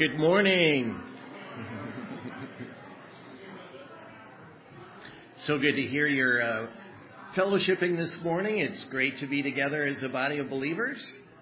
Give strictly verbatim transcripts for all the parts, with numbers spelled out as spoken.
Good morning. So good to hear your uh, fellowshipping this morning. It's great to be together as a body of believers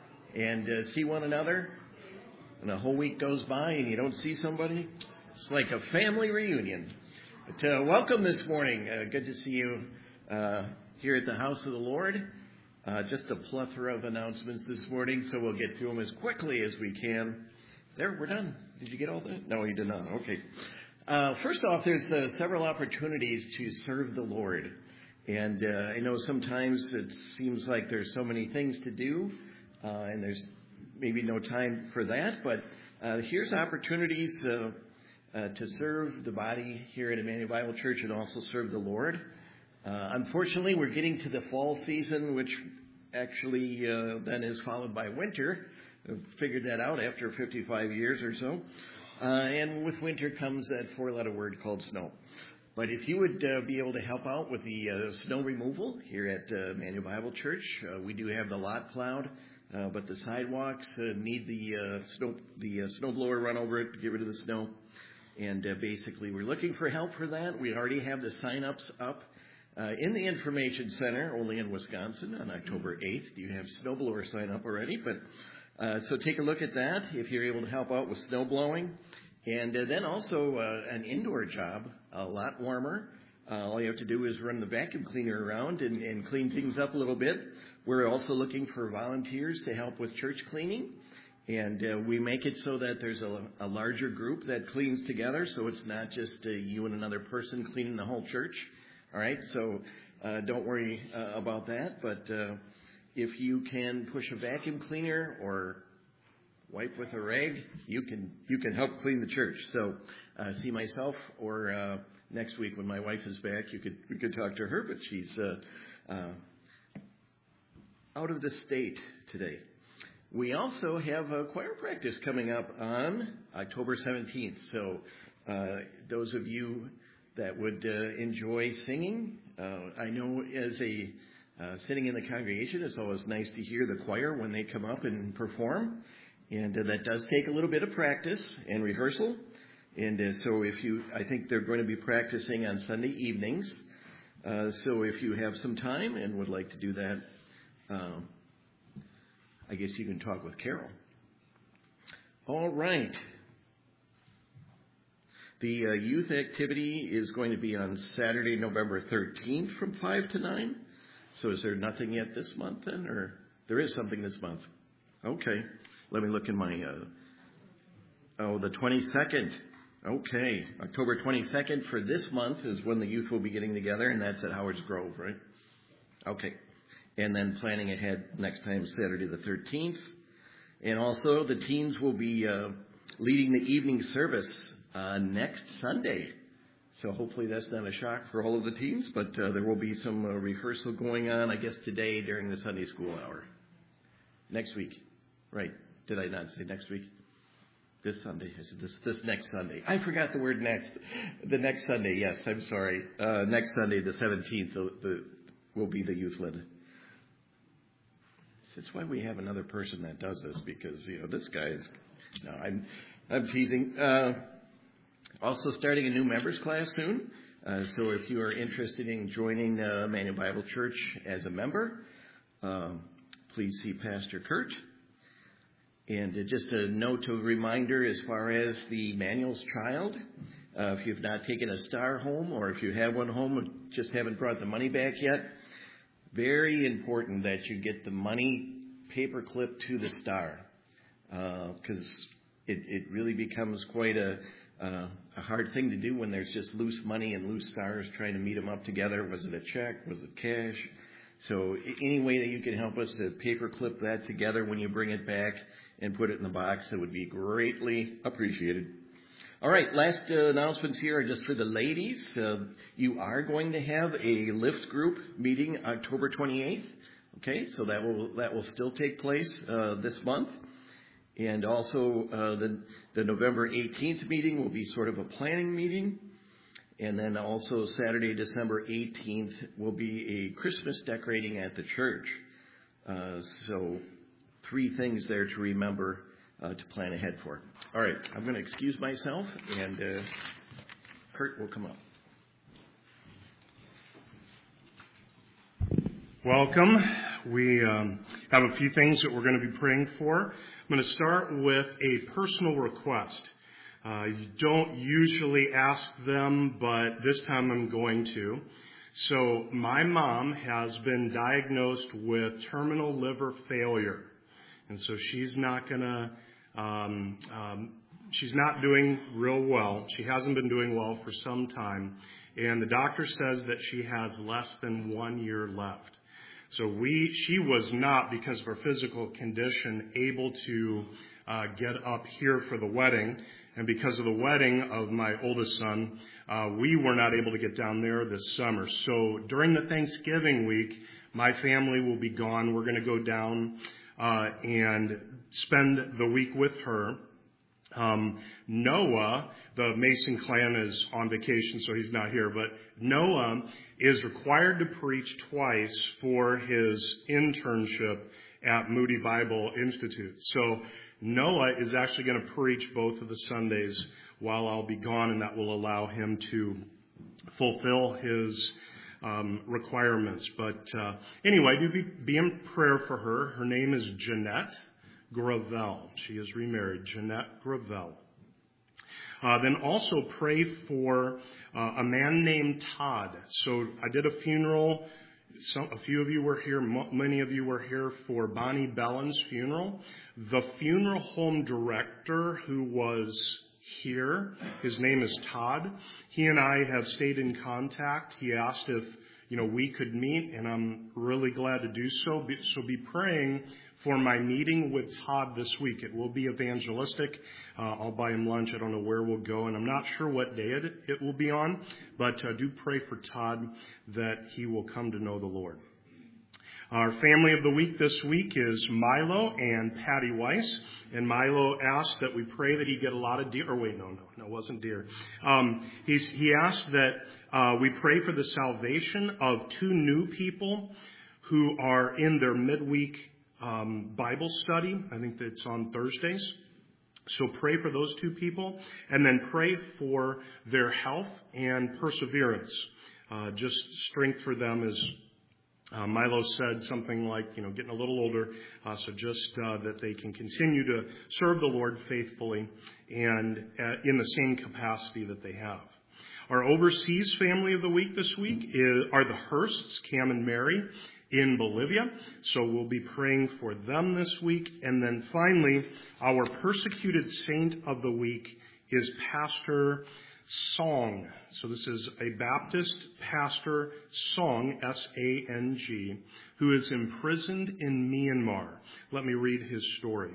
and uh, see one another. And a whole week goes by and you don't see somebody. It's like a family reunion. But uh, welcome this morning. Uh, good to see you uh, here at the house of the Lord. Uh, just a plethora of announcements this morning, so we'll get through them as quickly as we can. There, we're done. Did you get all that? No, you did not. Okay. Uh, first off, there's uh, several opportunities to serve the Lord. And uh, I know sometimes it seems like there's so many things to do, uh, and there's maybe no time for that. But uh, here's opportunities uh, uh, to serve the body here at Emmanuel Bible Church and also serve the Lord. Uh, unfortunately, we're getting to the fall season, which actually uh, then is followed by winter. Figured that out after fifty-five years or so. Uh, and with winter comes that four-letter word called snow. But if you would uh, be able to help out with the uh, snow removal here at uh, Emmanuel Bible Church, uh, we do have the lot plowed, uh, but the sidewalks uh, need the uh, snow the uh, snow blower run over it to get rid of the snow. And uh, basically, we're looking for help for that. We already have the sign-ups up uh, in the information center, only in Wisconsin, on October eighth. You have snow blower sign up already, but Uh, so take a look at that if you're able to help out with snow blowing. And uh, then also uh, an indoor job, a lot warmer. Uh, all you have to do is run the vacuum cleaner around and, and clean things up a little bit. We're also looking for volunteers to help with church cleaning. And uh, we make it so that there's a, a larger group that cleans together, so it's not just uh, you and another person cleaning the whole church. All right, so uh, don't worry uh, about that, but Uh, if you can push a vacuum cleaner or wipe with a rag, you can you can help clean the church. So uh, see myself, or uh, next week when my wife is back, you could we could talk to her, but she's uh, uh, out of the state today. We also have a choir practice coming up on October seventeenth. So uh, those of you that would uh, enjoy singing, uh, I know as a Uh, sitting in the congregation, it's always nice to hear the choir when they come up and perform. And uh, that does take a little bit of practice and rehearsal. And uh, so if you, I think they're going to be practicing on Sunday evenings. Uh, so if you have some time and would like to do that, uh, I guess you can talk with Carol. All right. The uh, youth activity is going to be on Saturday, November thirteenth from five to nine. So is there nothing yet this month then, or there is something this month? Okay. Let me look in my, uh, oh, the twenty-second. Okay. October twenty-second for this month is when the youth will be getting together, and that's at Howard's Grove, right? Okay. And then planning ahead next time, Saturday the thirteenth. And also the teens will be uh, leading the evening service uh, next Sunday. So hopefully that's not a shock for all of the teens, but uh, there will be some uh, rehearsal going on, I guess, today during the Sunday school hour. Next week. Right. Did I not say next week? This Sunday. I said this, this next Sunday. I forgot the word next. The next Sunday, yes, I'm sorry. Uh, next Sunday, the seventeenth, the, the, will be the youth-led. That's why we have another person that does this, because, you know, this guy is... No, I'm, I'm teasing. Uh Also starting a new members class soon. Uh, so if you are interested in joining uh, Emmanuel Bible Church as a member, um, please see Pastor Kurt. And uh, just a note, a reminder as far as the Manuel's Child, uh, if you've not taken a star home, or if you have one home and just haven't brought the money back yet, very important that you get the money paper clipped to the star, because uh, it, it really becomes quite a Uh, a hard thing to do when there's just loose money and loose stars trying to meet them up together. Was it a check? Was it cash? So any way that you can help us to paper clip that together when you bring it back and put it in the box, that would be greatly appreciated. All right, last uh, announcements here are just for the ladies. Uh, you are going to have a lift group meeting October twenty-eighth. Okay, so that will that will still take place uh, this month. And also uh, the, the November eighteenth meeting will be sort of a planning meeting. And then also Saturday, December eighteenth will be a Christmas decorating at the church. Uh, so three things there to remember uh, to plan ahead for. All right, I'm going to excuse myself, and uh, Kurt will come up. Welcome. We um, have a few things that we're going to be praying for. I'm going to start with a personal request. Uh, you don't usually ask them, but this time I'm going to. So my mom has been diagnosed with terminal liver failure. And so she's not going to, um, um, she's not doing real well. She hasn't been doing well for some time. And the doctor says that she has less than one year left. So we, she was not, because of her physical condition, able to uh, get up here for the wedding. And because of the wedding of my oldest son, uh, we were not able to get down there this summer. So during the Thanksgiving week, my family will be gone. We're going to go down uh, and spend the week with her. Um, Noah, the Mason clan, is on vacation, so he's not here. But Noah is required to preach twice for his internship at Moody Bible Institute. So Noah is actually going to preach both of the Sundays while I'll be gone, and that will allow him to fulfill his um, requirements. But uh, anyway, do be, be in prayer for her. Her name is Jeanette Gravel. She is remarried, Jeanette Gravel. Uh, then also pray for uh, a man named Todd. So I did a funeral. Some, a few of you were here. M- many of you were here for Bonnie Bellin's funeral. The funeral home director who was here, his name is Todd. He and I have stayed in contact. He asked if, you know, we could meet, and I'm really glad to do so. So be praying for my meeting with Todd this week. It will be evangelistic. Uh, I'll buy him lunch. I don't know where we'll go, and I'm not sure what day it, it will be on, but uh, do pray for Todd that he will come to know the Lord. Our family of the week this week is Milo and Patty Weiss, and Milo asked that we pray that he get a lot of deer. Or wait, no, no, no, it wasn't deer. Um, he's, he asked that uh, we pray for the salvation of two new people who are in their midweek Um, Bible study. I think that's on Thursdays. So pray for those two people, and then pray for their health and perseverance. Uh, just strength for them, as uh, Milo said, something like, you know, getting a little older. Uh, so just uh, that they can continue to serve the Lord faithfully and uh, in the same capacity that they have. Our overseas family of the week this week is, are the Hursts, Cam and Mary, in Bolivia. So we'll be praying for them this week. And then finally, our persecuted saint of the week is Pastor Song. So this is a Baptist pastor, Song, S A N G, who is imprisoned in Myanmar. Let me read his story.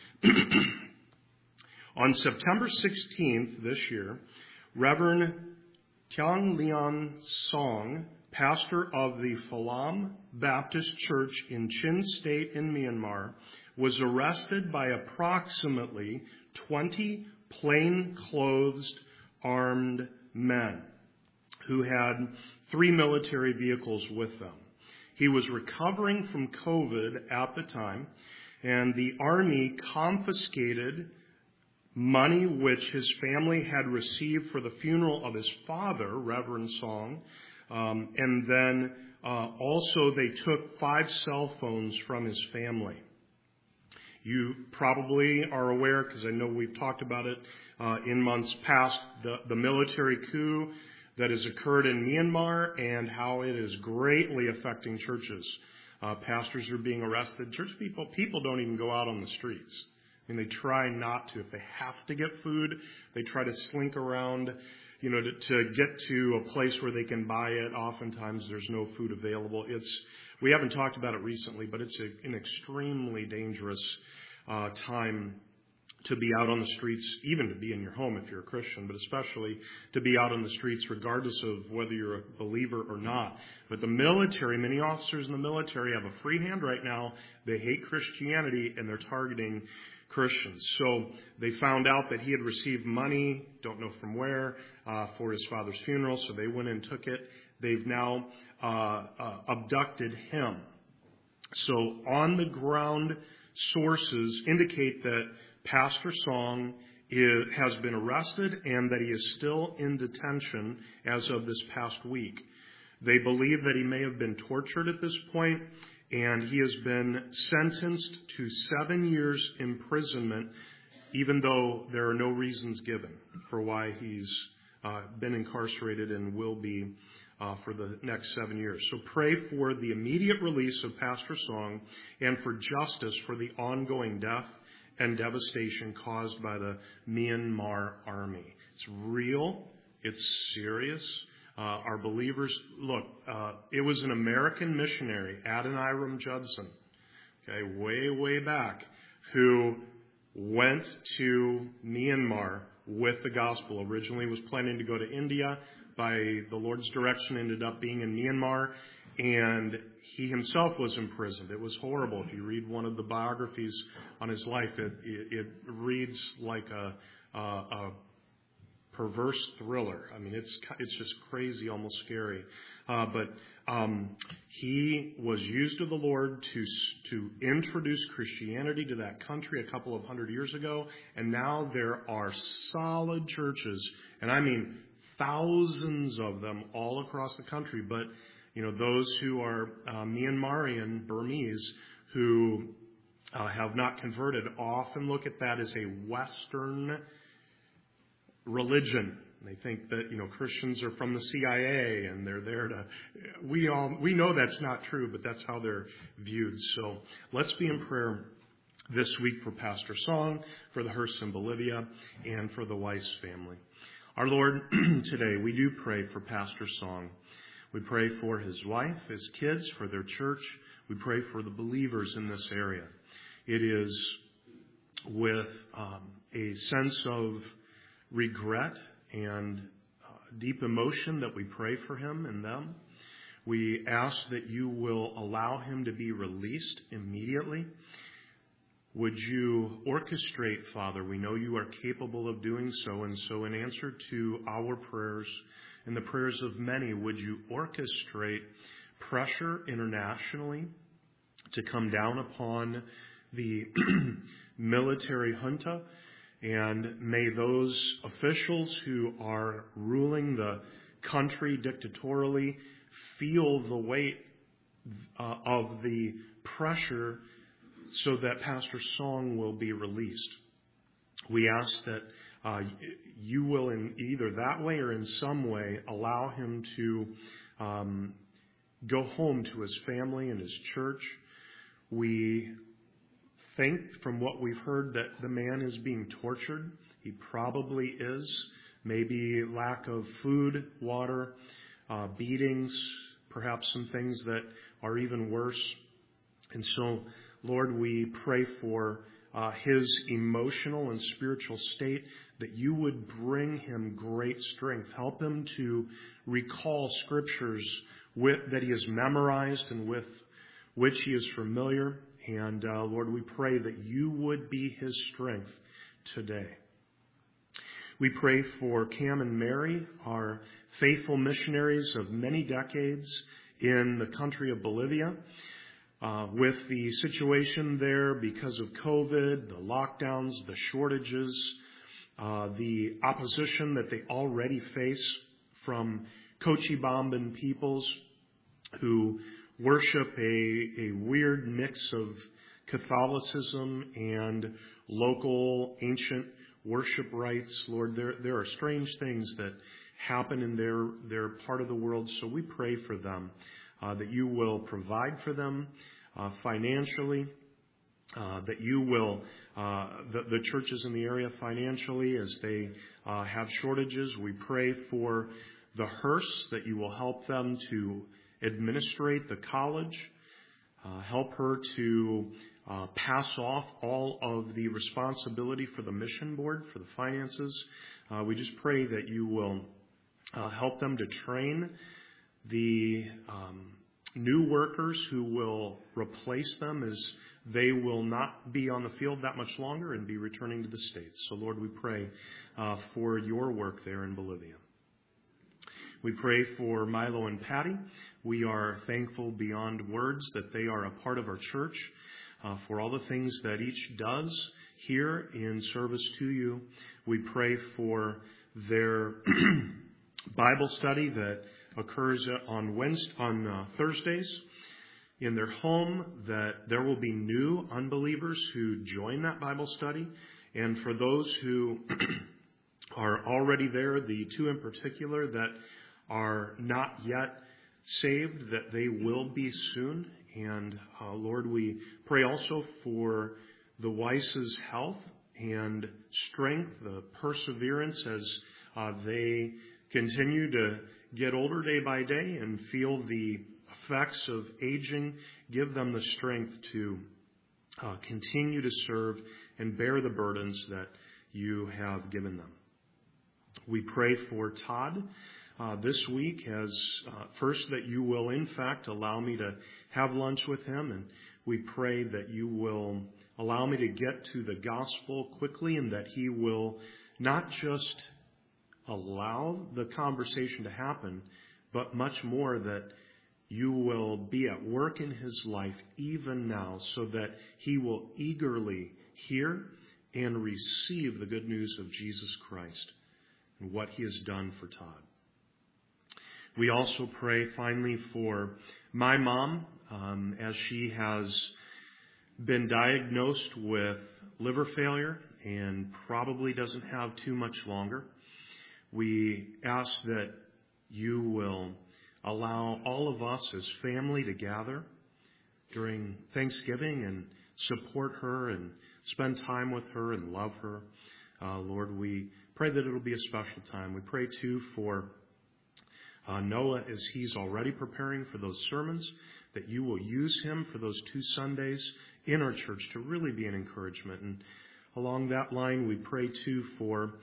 On September sixteenth this year, Reverend Tian Lian Song, pastor of the Phalam Baptist Church in Chin State in Myanmar, was arrested by approximately twenty plain-clothes armed men who had three military vehicles with them. He was recovering from COVID at the time, and the Army confiscated money which his family had received for the funeral of his father, Reverend Song. Um, and then uh, also they took five cell phones from his family. You probably are aware, because I know we've talked about it uh, in months past, the, the military coup that has occurred in Myanmar and how it is greatly affecting churches. Uh, pastors are being arrested. Church people, people don't even go out on the streets. I mean, they try not to. If they have to get food, they try to slink around. You know, to, to get to a place where they can buy it. Oftentimes there's no food available. It's, we haven't talked about it recently, but it's a, an extremely dangerous uh, time to be out on the streets, even to be in your home if you're a Christian, but especially to be out on the streets regardless of whether you're a believer or not. But the military, many officers in the military have a free hand right now. They hate Christianity, and they're targeting Christians. So they found out that he had received money, don't know from where, uh, for his father's funeral, so they went and took it. They've now uh, uh, abducted him. So on the ground sources indicate that Pastor Song is, has been arrested and that he is still in detention as of this past week. They believe that he may have been tortured at this point, and he has been sentenced to seven years imprisonment, even though there are no reasons given for why he's uh, been incarcerated and will be uh, for the next seven years. So pray for the immediate release of Pastor Song and for justice for the ongoing death and devastation caused by the Myanmar army. It's real. It's serious. Uh, our believers, look, uh, it was an American missionary, Adoniram Judson, okay, way, way back, who went to Myanmar with the gospel. Originally was planning to go to India. By the Lord's direction, ended up being in Myanmar, and he himself was imprisoned. It was horrible. If you read one of the biographies on his life, it, it, it reads like a, a, a perverse thriller. I mean, it's it's just crazy, almost scary. Uh, but um, he was used of the Lord to to introduce Christianity to that country a couple of hundred years ago, and now there are solid churches, and I mean thousands of them all across the country. But you know, those who are uh, Myanmarian Burmese who uh, have not converted often look at that as a Western religion. They think that, you know, Christians are from the C I A and they're there to, we all, we know that's not true, but that's how they're viewed. So let's be in prayer this week for Pastor Song, for the Hearst in Bolivia, and for the Weiss family. Our Lord, today we do pray for Pastor Song. We pray for his wife, his kids, for their church. We pray for the believers in this area. It is with um, a sense of regret and uh, deep emotion that we pray for him and them. We ask that you will allow him to be released immediately. Would you orchestrate, Father? We know you are capable of doing so, and so in answer to our prayers and the prayers of many, would you orchestrate pressure internationally to come down upon the military junta? And may those officials who are ruling the country dictatorially feel the weight uh, of the pressure so that Pastor Song will be released. We ask that uh, you will, in either that way or in some way, allow him to um, go home to his family and his church. We think from what we've heard that the man is being tortured. He probably is. Maybe lack of food, water, uh, beatings, perhaps some things that are even worse. And so, Lord, we pray for uh, his emotional and spiritual state, that you would bring him great strength. Help him to recall scriptures with, that he has memorized and with which he is familiar. And uh, Lord, we pray that you would be his strength today. We pray for Cam and Mary, our faithful missionaries of many decades in the country of Bolivia. Uh, with the situation there because of COVID, the lockdowns, the shortages, uh, the opposition that they already face from Cochibamban peoples who worship a, a weird mix of Catholicism and local ancient worship rites. Lord, there, there are strange things that happen in their, their part of the world, so we pray for them. Uh, that you will provide for them uh, financially, uh, that you will, uh, the, the churches in the area financially as they uh, have shortages. We pray for the Hearsts, that you will help them to administrate the college, uh, help her to uh, pass off all of the responsibility for the mission board, for the finances. Uh, we just pray that you will uh, help them to train the um, new workers who will replace them, as they will not be on the field that much longer and be returning to the States. So, Lord, we pray uh, for your work there in Bolivia. We pray for Milo and Patty. We are thankful beyond words that they are a part of our church. uh, for all the things that each does here in service to you. We pray for their Bible study that occurs on Wednesday, on uh, Thursdays in their home, that there will be new unbelievers who join that Bible study. And for those who are already there, the two in particular that are not yet saved, that they will be soon. And uh, Lord, we pray also for the Weiss's health and strength, the perseverance as uh, they continue to get older day by day and feel the effects of aging. Give them the strength to uh, continue to serve and bear the burdens that you have given them. We pray for Todd uh, this week as uh, first that you will in fact allow me to have lunch with him, and we pray that you will allow me to get to the gospel quickly, and that he will not just allow the conversation to happen, but much more that you will be at work in his life even now, so that he will eagerly hear and receive the good news of Jesus Christ and what he has done for Todd. We also pray finally for my mom, um, as she has been diagnosed with liver failure and probably doesn't have too much longer. We ask that you will allow all of us as family to gather during Thanksgiving and support her and spend time with her and love her. Uh, Lord, we pray that it'll be a special time. We pray, too, for uh, Noah as he's already preparing for those sermons, that you will use him for those two Sundays in our church to really be an encouragement. And along that line, we pray, too, for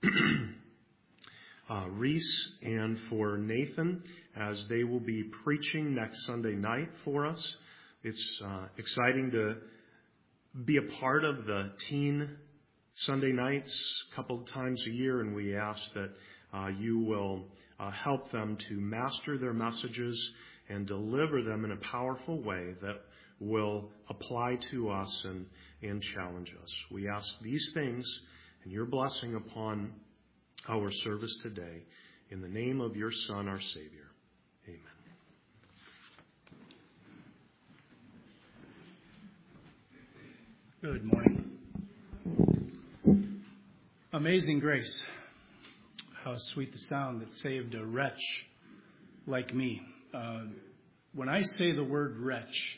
uh, Reese and for Nathan as they will be preaching next Sunday night for us. It's uh, exciting to be a part of the teen Sunday nights a couple of times a year, and we ask that uh, you will uh, help them to master their messages and deliver them in a powerful way that will apply to us and, and challenge us. We ask these things and your blessing upon our service today in the name of your Son, our Savior. Amen. Good morning. Amazing grace. How sweet the sound that saved a wretch like me. Uh, when I say the word wretch,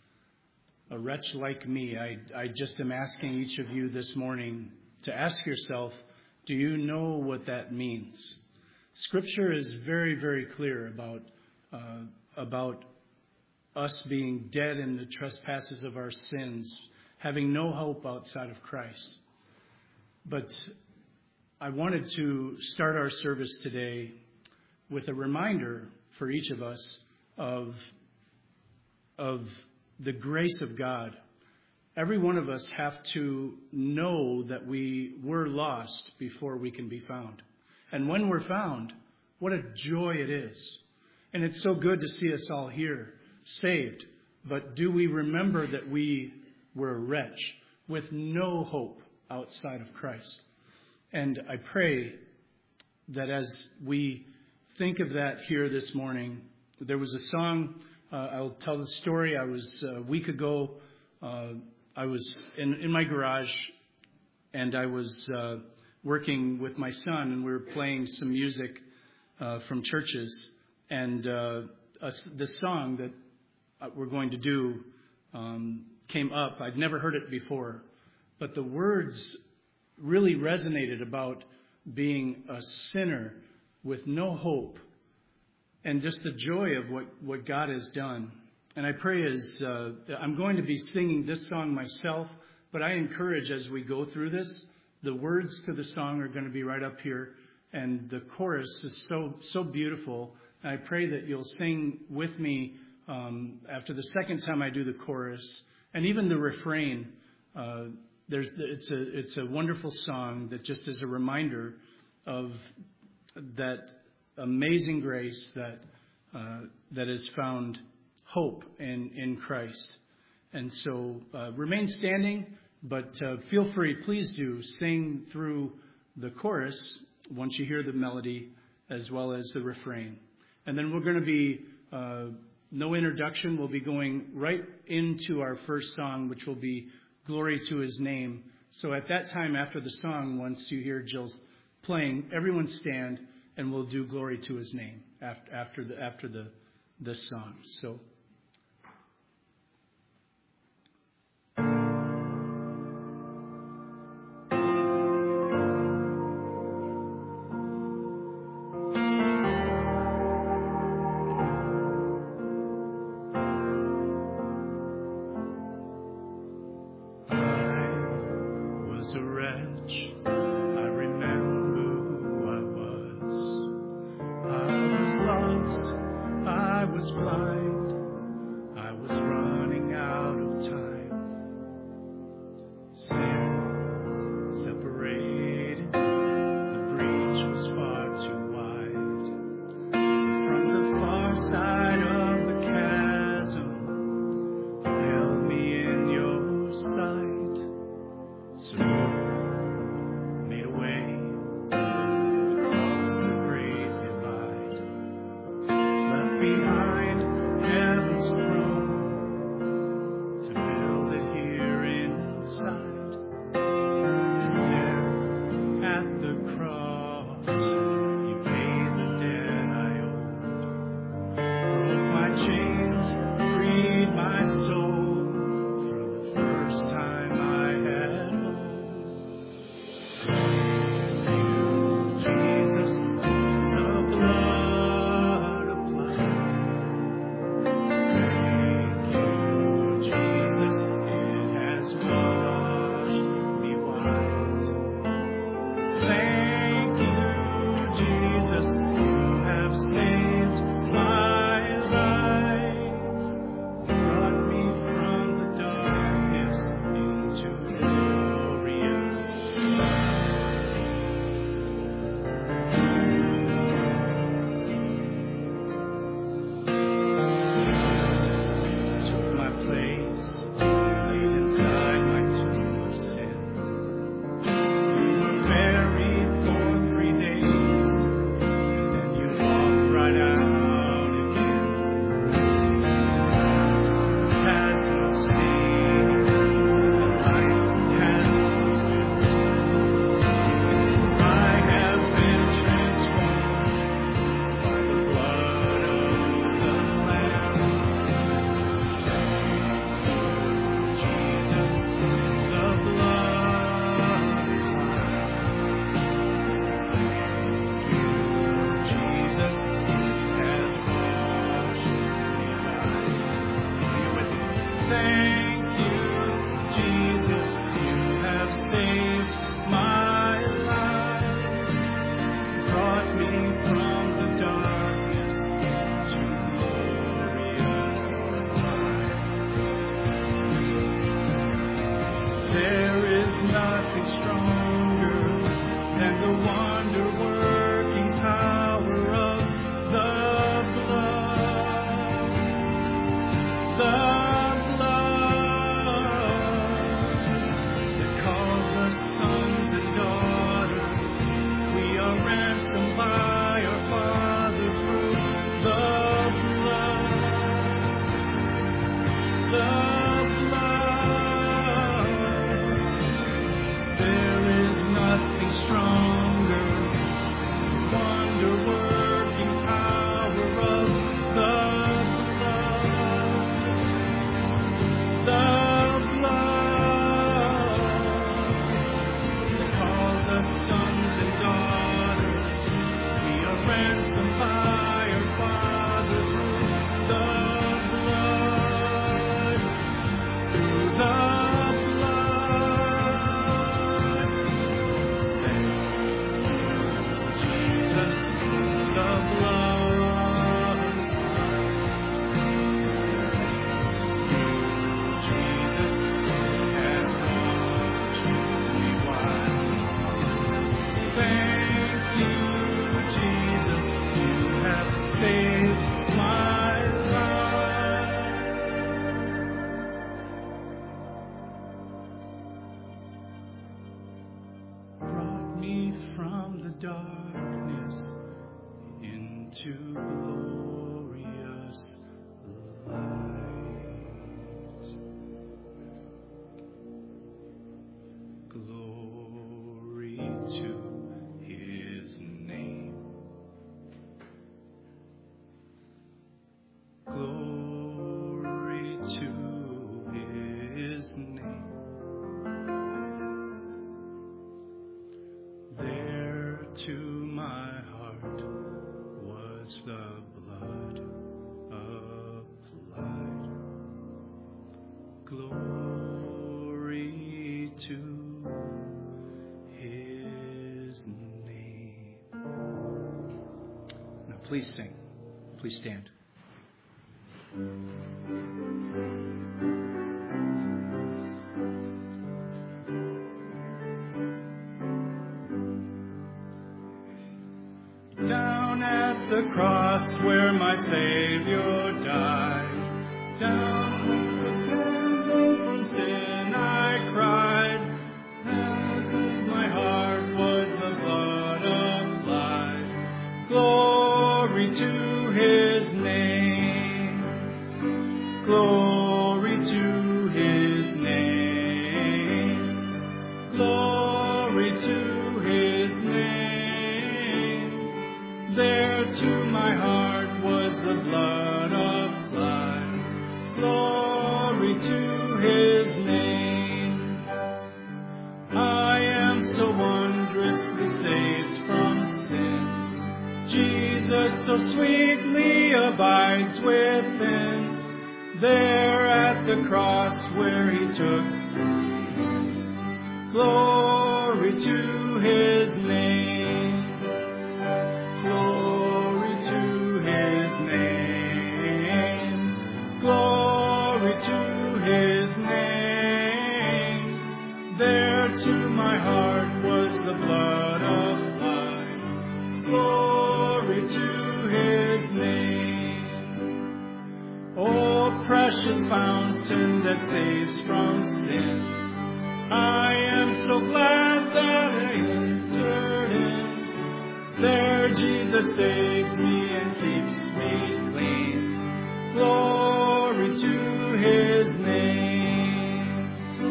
a wretch like me, I, I just am asking each of you this morning to ask yourself, do you know what that means? Scripture is very, very clear about uh, about us being dead in the trespasses of our sins, having no hope outside of Christ. But I wanted to start our service today with a reminder for each of us of, of the grace of God. Every one of us have to know that we were lost before we can be found. And when we're found, what a joy it is. And it's so good to see us all here, saved. But do we remember that we were a wretch with no hope outside of Christ? And I pray that as we think of that here this morning, there was a song, uh, I'll tell the story. I was, a week ago, uh, I was in, in my garage, and I was uh, working with my son, and we were playing some music uh, from churches. And uh, a, the song that we're going to do um, came up. I'd never heard it before, but the words really resonated about being a sinner with no hope and just the joy of what, what God has done. And I pray as uh, I'm going to be singing this song myself, but I encourage as we go through this, the words to the song are going to be right up here, and the chorus is so so beautiful. And I pray that you'll sing with me um, after the second time I do the chorus, and even the refrain. Uh, there's it's a it's a wonderful song that just is a reminder of that amazing grace that uh, that has found hope in, in Christ. And so uh, remain standing, but uh, feel free, please do, sing through the chorus once you hear the melody as well as the refrain. And then we're going to be, uh, no introduction, we'll be going right into our first song, which will be Glory to His Name. So at that time after the song, once you hear Jill's playing, everyone stand and we'll do Glory to His Name after, after the after the this song. So darkness into glorious light. Glory to his name. Glory to his name. There to my heart was the blood applied. Glory to his name. Now please sing. Please stand. Down at the cross where my Savior died, down repentance from sin I cried, as in my heart was the blood applied. Glory to his name, glory to his name, glory to his name. There to my heart was the blood applied. Glory to his name. I am so wondrously saved from sin. Jesus so sweetly abides within. There at the cross where he took glory to his name. Glory to his name. Glory to his name. There to my heart was the blood applied. Glory to his name. Oh, precious fountain that saves from sin. I am so glad that I entered in. There Jesus saves me and keeps me clean. Glory to his name.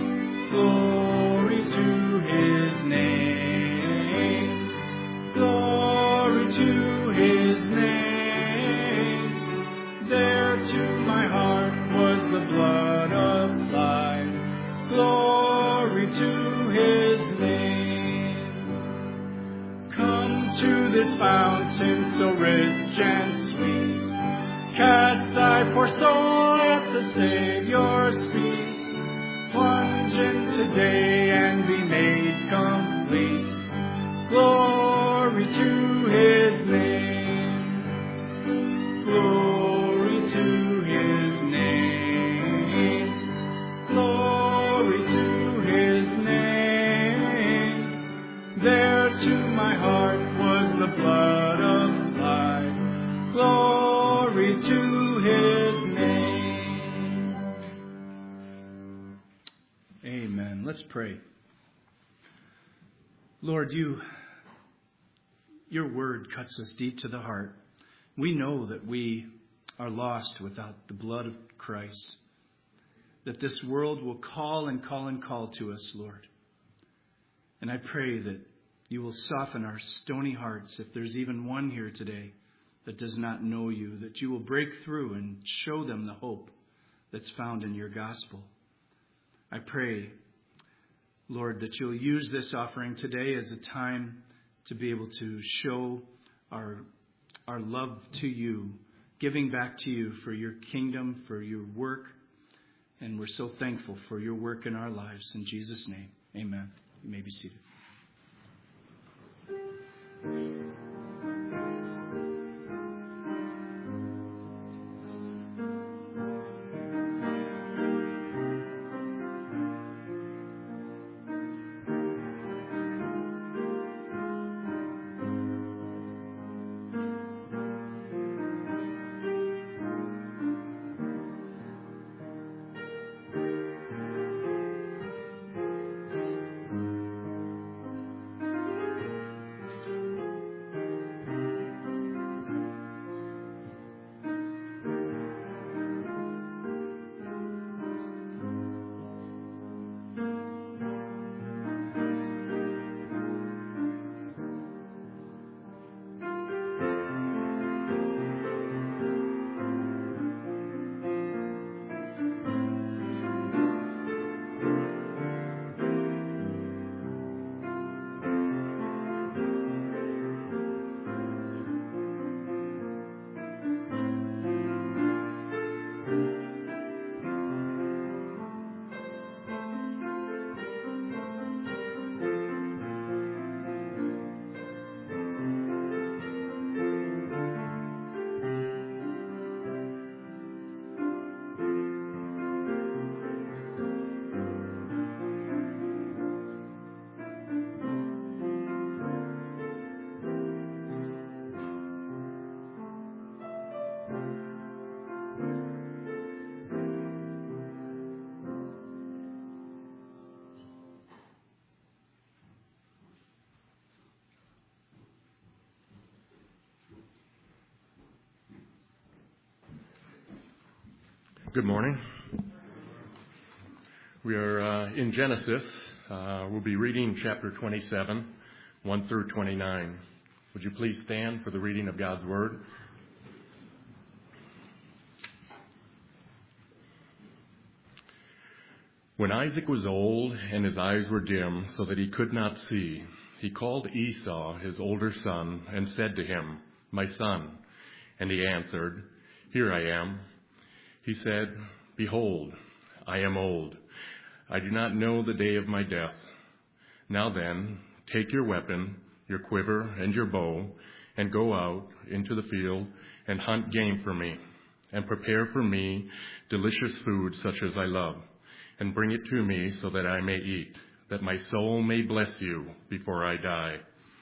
Glory to his name. Glory to his name. There to my heart was the blood applied. Glory to his name. Come to this fountain so rich and sweet. Cast thy poor soul at the Savior's feet. Plunge in today and be made complete. Glory to his name. Glory to his name. Glory to his name. There to my heart was the blood applied. Glory to his name. Amen. Let's pray. Lord, you, your word cuts us deep to the heart. We know that we are lost without the blood of Christ. That this world will call and call and call to us, Lord. And I pray that you will soften our stony hearts, if there's even one here today that does not know you, that you will break through and show them the hope that's found in your gospel. I pray, Lord, that you'll use this offering today as a time to be able to show our, our love to you, giving back to you for your kingdom, for your work. And we're so thankful for your work in our lives. In Jesus' name, amen. You may be seated. Good morning. We are uh, in Genesis. Uh, we'll be reading chapter twenty-seven, one through twenty-nine. Would you please stand for the reading of God's Word? When Isaac was old and his eyes were dim so that he could not see, he called Esau, his older son, and said to him, "My son." And he answered, "Here I am." He said, "Behold, I am old. I do not know the day of my death. Now then, take your weapon, your quiver, and your bow, and go out into the field and hunt game for me, and prepare for me delicious food such as I love, and bring it to me so that I may eat, that my soul may bless you before I die."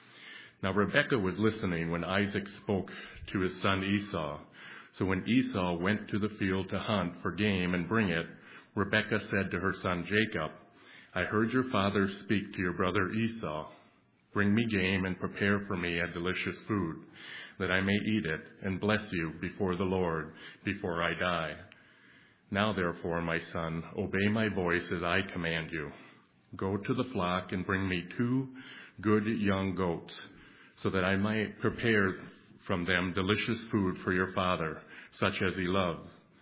Now Rebekah was listening when Isaac spoke to his son Esau. So when Esau went to the field to hunt for game and bring it, Rebekah said to her son Jacob, "I heard your father speak to your brother Esau. Bring me game and prepare for me a delicious food, that I may eat it and bless you before the Lord before I die. Now therefore, my son, obey my voice as I command you. Go to the flock and bring me two good young goats, so that I might prepare from them delicious food for your father, such as he loves.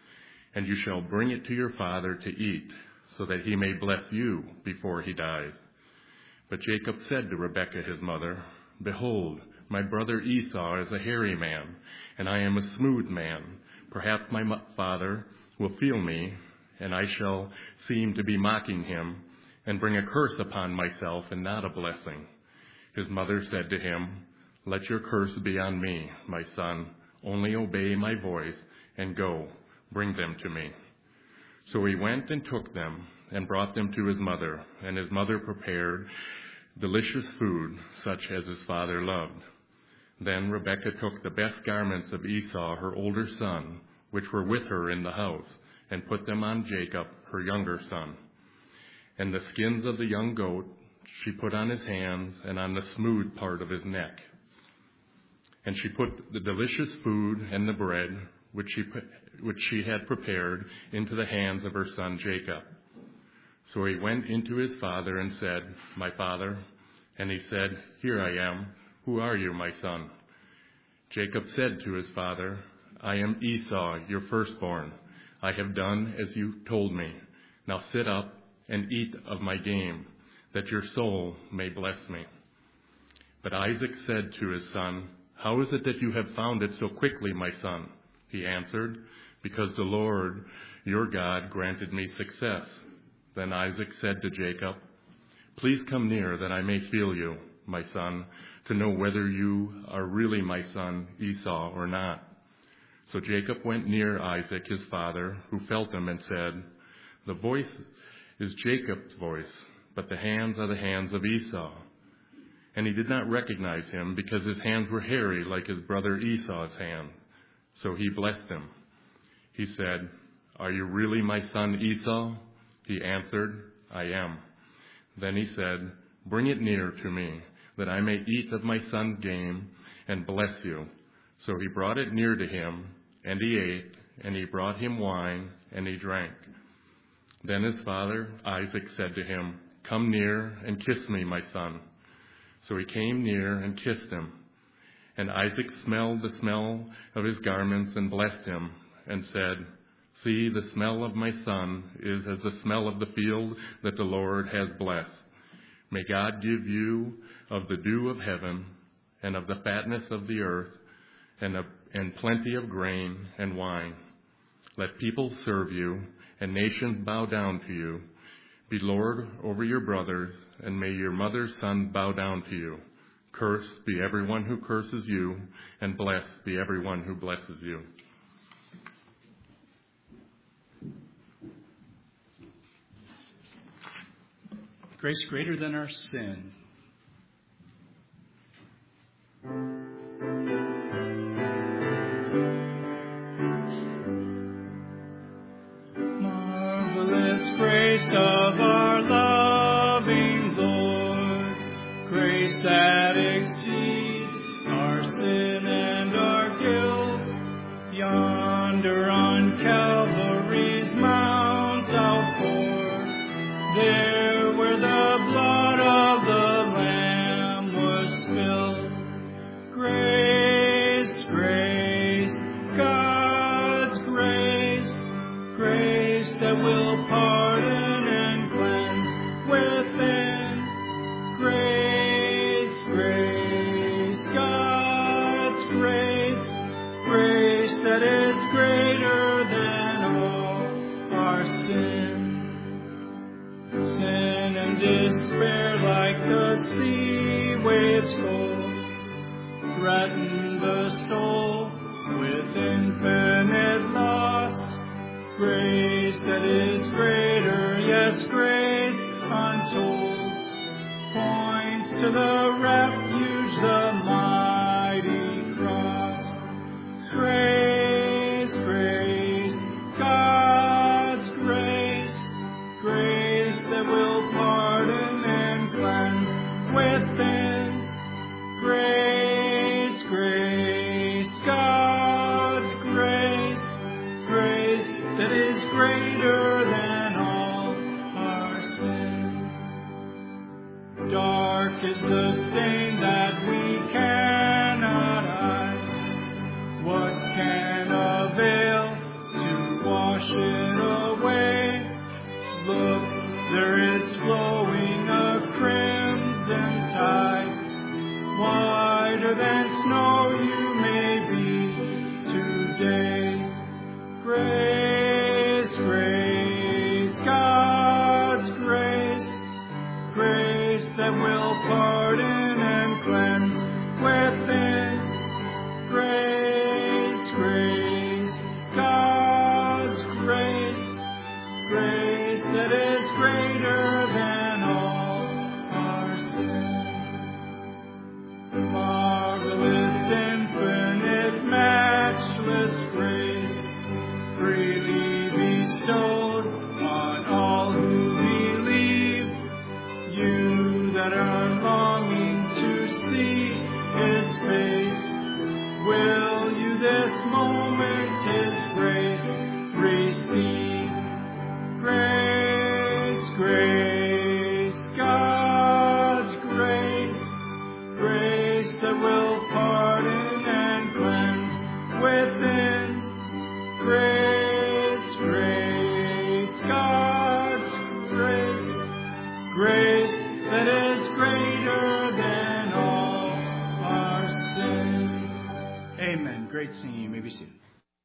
And you shall bring it to your father to eat, so that he may bless you before he dies." But Jacob said to Rebekah his mother, "Behold, my brother Esau is a hairy man, and I am a smooth man. Perhaps my father will feel me, and I shall seem to be mocking him, and bring a curse upon myself and not a blessing." His mother said to him, "Let your curse be on me, my son. Only obey my voice and go, bring them to me." So he went and took them and brought them to his mother, and his mother prepared delicious food such as his father loved. Then Rebekah took the best garments of Esau, her older son, which were with her in the house, and put them on Jacob, her younger son. And the skins of the young goat she put on his hands and on the smooth part of his neck. And she put the delicious food and the bread, which she, which she had prepared, into the hands of her son Jacob. So he went into his father and said, "My father." And he said, "Here I am. Who are you, my son?" Jacob said to his father, "I am Esau, your firstborn. I have done as you told me. Now sit up and eat of my game, that your soul may bless me." But Isaac said to his son, "How is it that you have found it so quickly, my son?" He answered, "Because the Lord, your God, granted me success." Then Isaac said to Jacob, "Please come near that I may feel you, my son, to know whether you are really my son Esau or not." So Jacob went near Isaac his father, who felt him, and said, "The voice is Jacob's voice, but the hands are the hands of Esau." And he did not recognize him, because his hands were hairy like his brother Esau's hand. So he blessed him. He said, "Are you really my son Esau?" He answered, "I am." Then he said, "Bring it near to me, that I may eat of my son's game and bless you." So he brought it near to him, and he ate, and he brought him wine, and he drank. Then his father Isaac said to him, "Come near and kiss me, my son." So he came near and kissed him. And Isaac smelled the smell of his garments and blessed him, and said, "See, the smell of my son is as the smell of the field that the Lord has blessed. May God give you of the dew of heaven, and of the fatness of the earth, and, of, and plenty of grain and wine. Let people serve you, and nations bow down to you. Be Lord over your brothers, and may your mother's son bow down to you. Cursed be everyone who curses you, and blessed be everyone who blesses you." Grace greater than our sin. Marvelous grace of our loving Lord, grace that exceeds our sin and our guilt. Yonder on Calvary's in despair like the sea waves cold, threaten the soul with infinite loss. Grace that is greater, yes, grace untold, points to the refuge, the mighty cross. Grace, grace, God's grace, grace that will pardon and cleanse within. Grace, grace, God's grace, grace that is greater than all our sin. Dark is the stain that we cannot hide. What can avail to wash it away? Look, there is flowing a crimson tide. Whiter than snow you may be today. Grace, grace, God's grace, grace that will pardon and cleanse within. Grace, grace, God's grace, grace that is greater than all our sin. Marvelous, infinite, matchless grace, freely bestowed on all who believe. You that are longing to see His face, will you this moment His grace receive? Grace, grace, God's grace, grace that will pardon and cleanse within. Grace, grace, God's grace, grace that is greater than all our sin. Amen. Great singing. You may be seated.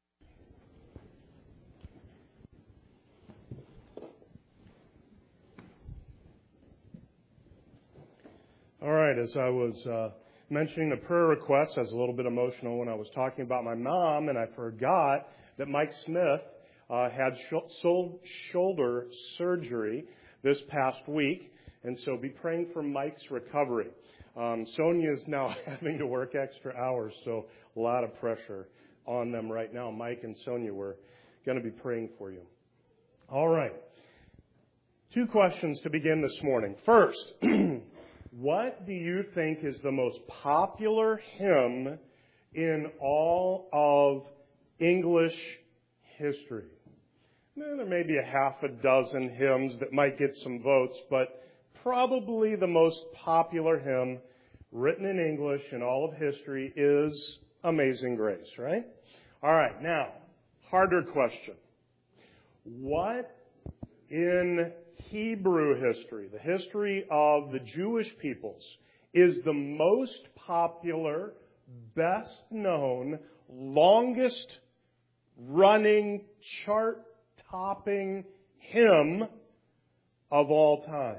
All right, as I was uh, mentioning the prayer request, I was a little bit emotional when I was talking about my mom, and I forgot that Mike Smith uh, had sh- shoulder surgery this past week, and so be praying for Mike's recovery. Um, Sonia is now having to work extra hours, so a lot of pressure on them right now. Mike and Sonia, we're going to be praying for you. All right. Two questions to begin this morning. First, what do you think is the most popular hymn in all of English history? Now, there may be a half a dozen hymns that might get some votes, but probably the most popular hymn written in English in all of history is Amazing Grace, right? All right, now, harder question. What in Hebrew history, the history of the Jewish peoples, is the most popular, best known, longest running, chart-topping hymn of all time?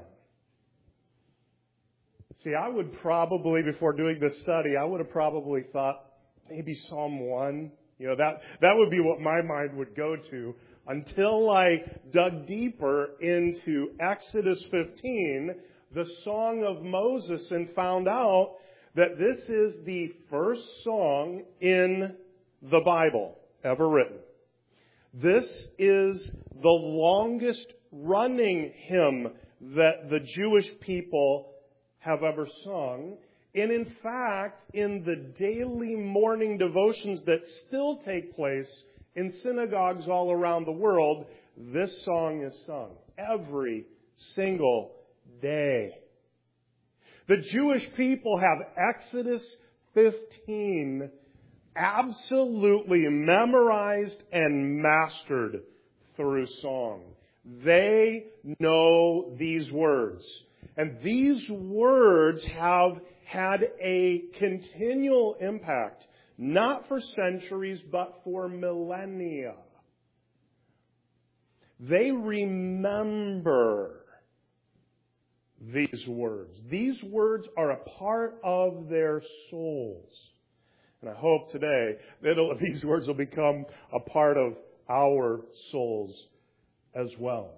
See, I would probably, before doing this study, I would have probably thought maybe Psalm one. You know, that, that would be what my mind would go to, until I dug deeper into Exodus fifteen, the Song of Moses, and found out that this is the first song in the Bible ever written. This is the longest running hymn that the Jewish people have ever sung. And in fact, in the daily morning devotions that still take place in synagogues all around the world, this song is sung every single day. The Jewish people have Exodus fifteen absolutely memorized and mastered through song. They know these words. And these words have had a continual impact, not for centuries, but for millennia. They remember these words. These words are a part of their souls. And I hope today that these words will become a part of our souls as well.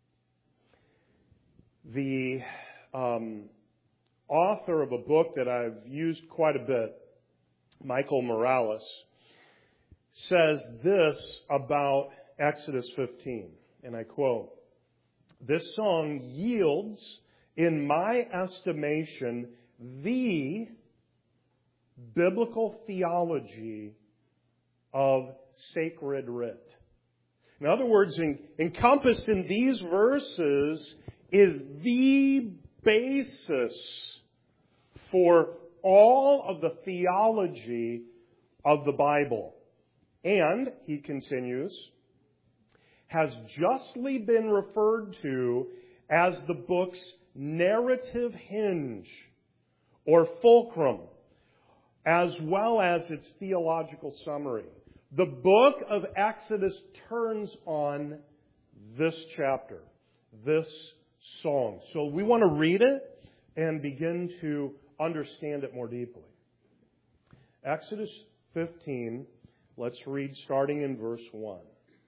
The um, author of a book that I've used quite a bit, Michael Morales, says this about Exodus fifteen, and I quote, "This song yields, in my estimation, the biblical theology of sacred writ." In other words, in, encompassed in these verses is the basis for all of the theology of the Bible. And, he continues, has justly been referred to as the book's narrative hinge or fulcrum, as well as its theological summary. The book of Exodus turns on this chapter, this song. So we want to read it and begin to understand it more deeply. Exodus fifteen, let's read starting in verse one.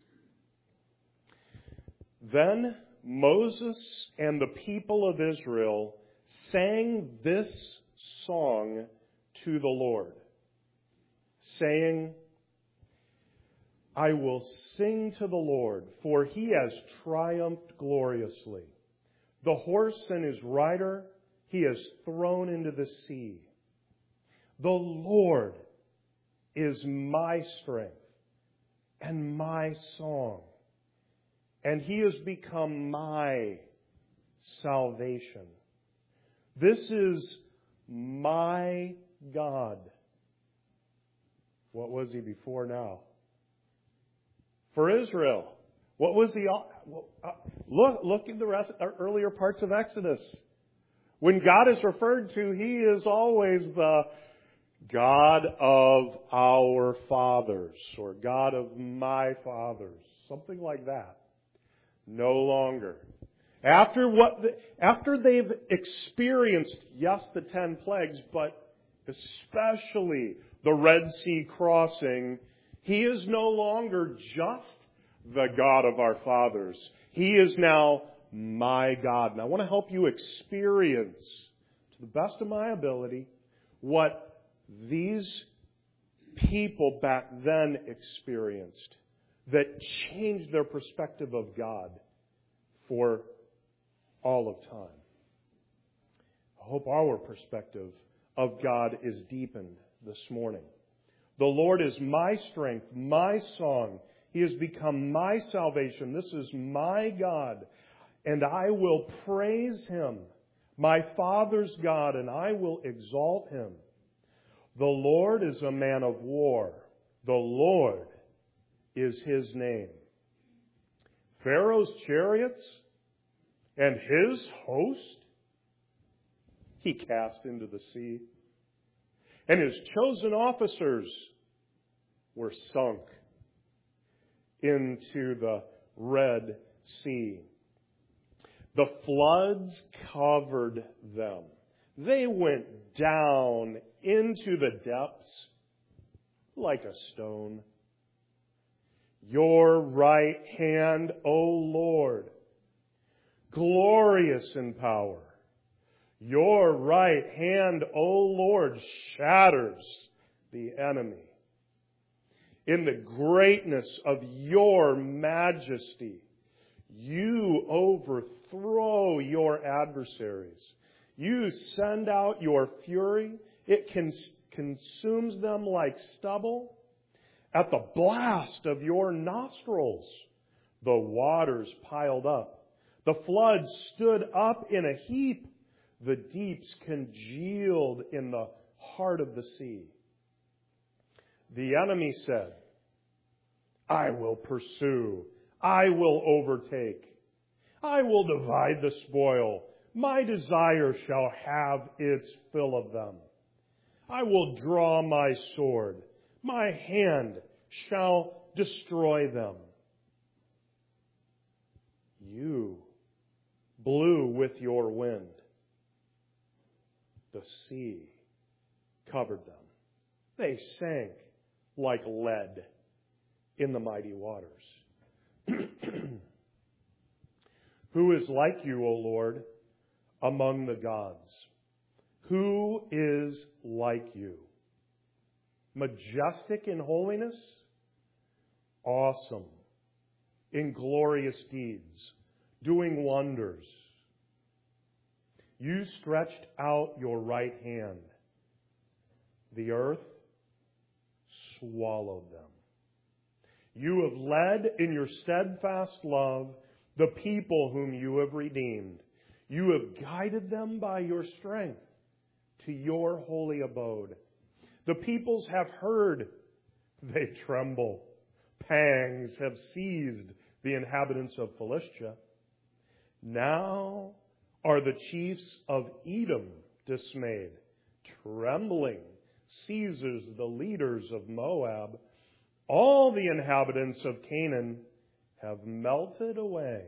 Then Moses and the people of Israel sang this song to the Lord, saying, I will sing to the Lord, for he has triumphed gloriously. The horse and his rider he has thrown into the sea. The Lord is my strength and my song, and he has become my salvation. This is my God. What was he before now? For Israel, what was he? Look, look at the rest, earlier parts of Exodus. When God is referred to, he is always the God of our fathers, or God of my fathers, something like that. No longer. After what, the, after they've experienced, yes, the ten plagues, but especially the Red Sea crossing, he is no longer just the God of our fathers. He is now my God. And I want to help you experience, to the best of my ability, what these people back then experienced that changed their perspective of God for all of time. I hope our perspective of God is deepened this morning. The Lord is my strength, my song. He has become my salvation. This is my God, and I will praise him, my Father's God, and I will exalt him. The Lord is a man of war. The Lord is his name. Pharaoh's chariots and his host he cast into the sea, and his chosen officers were sunk into the Red Sea. The floods covered them. They went down into the depths like a stone. Your right hand, O Lord, glorious in power. Your right hand, O Lord, shatters the enemy. In the greatness of your majesty, you overthrow your adversaries. You send out your fury. It cons- consumes them like stubble. At the blast of your nostrils, the waters piled up. The floods stood up in a heap. The deeps congealed in the heart of the sea. The enemy said, I will pursue. I will overtake. I will divide the spoil. My desire shall have its fill of them. I will draw my sword. My hand shall destroy them. You blew with your wind. The sea covered them. They sank like lead in the mighty waters. Who is like you, O Lord, among the gods? Who is like you? Majestic in holiness, awesome in glorious deeds, doing wonders. You stretched out your right hand. The earth swallowed them. You have led in your steadfast love the people whom you have redeemed. You have guided them by your strength to your holy abode. The peoples have heard, they tremble. Pangs have seized the inhabitants of Philistia. Now are the chiefs of Edom dismayed. Trembling seizes the leaders of Moab. All the inhabitants of Canaan have melted away.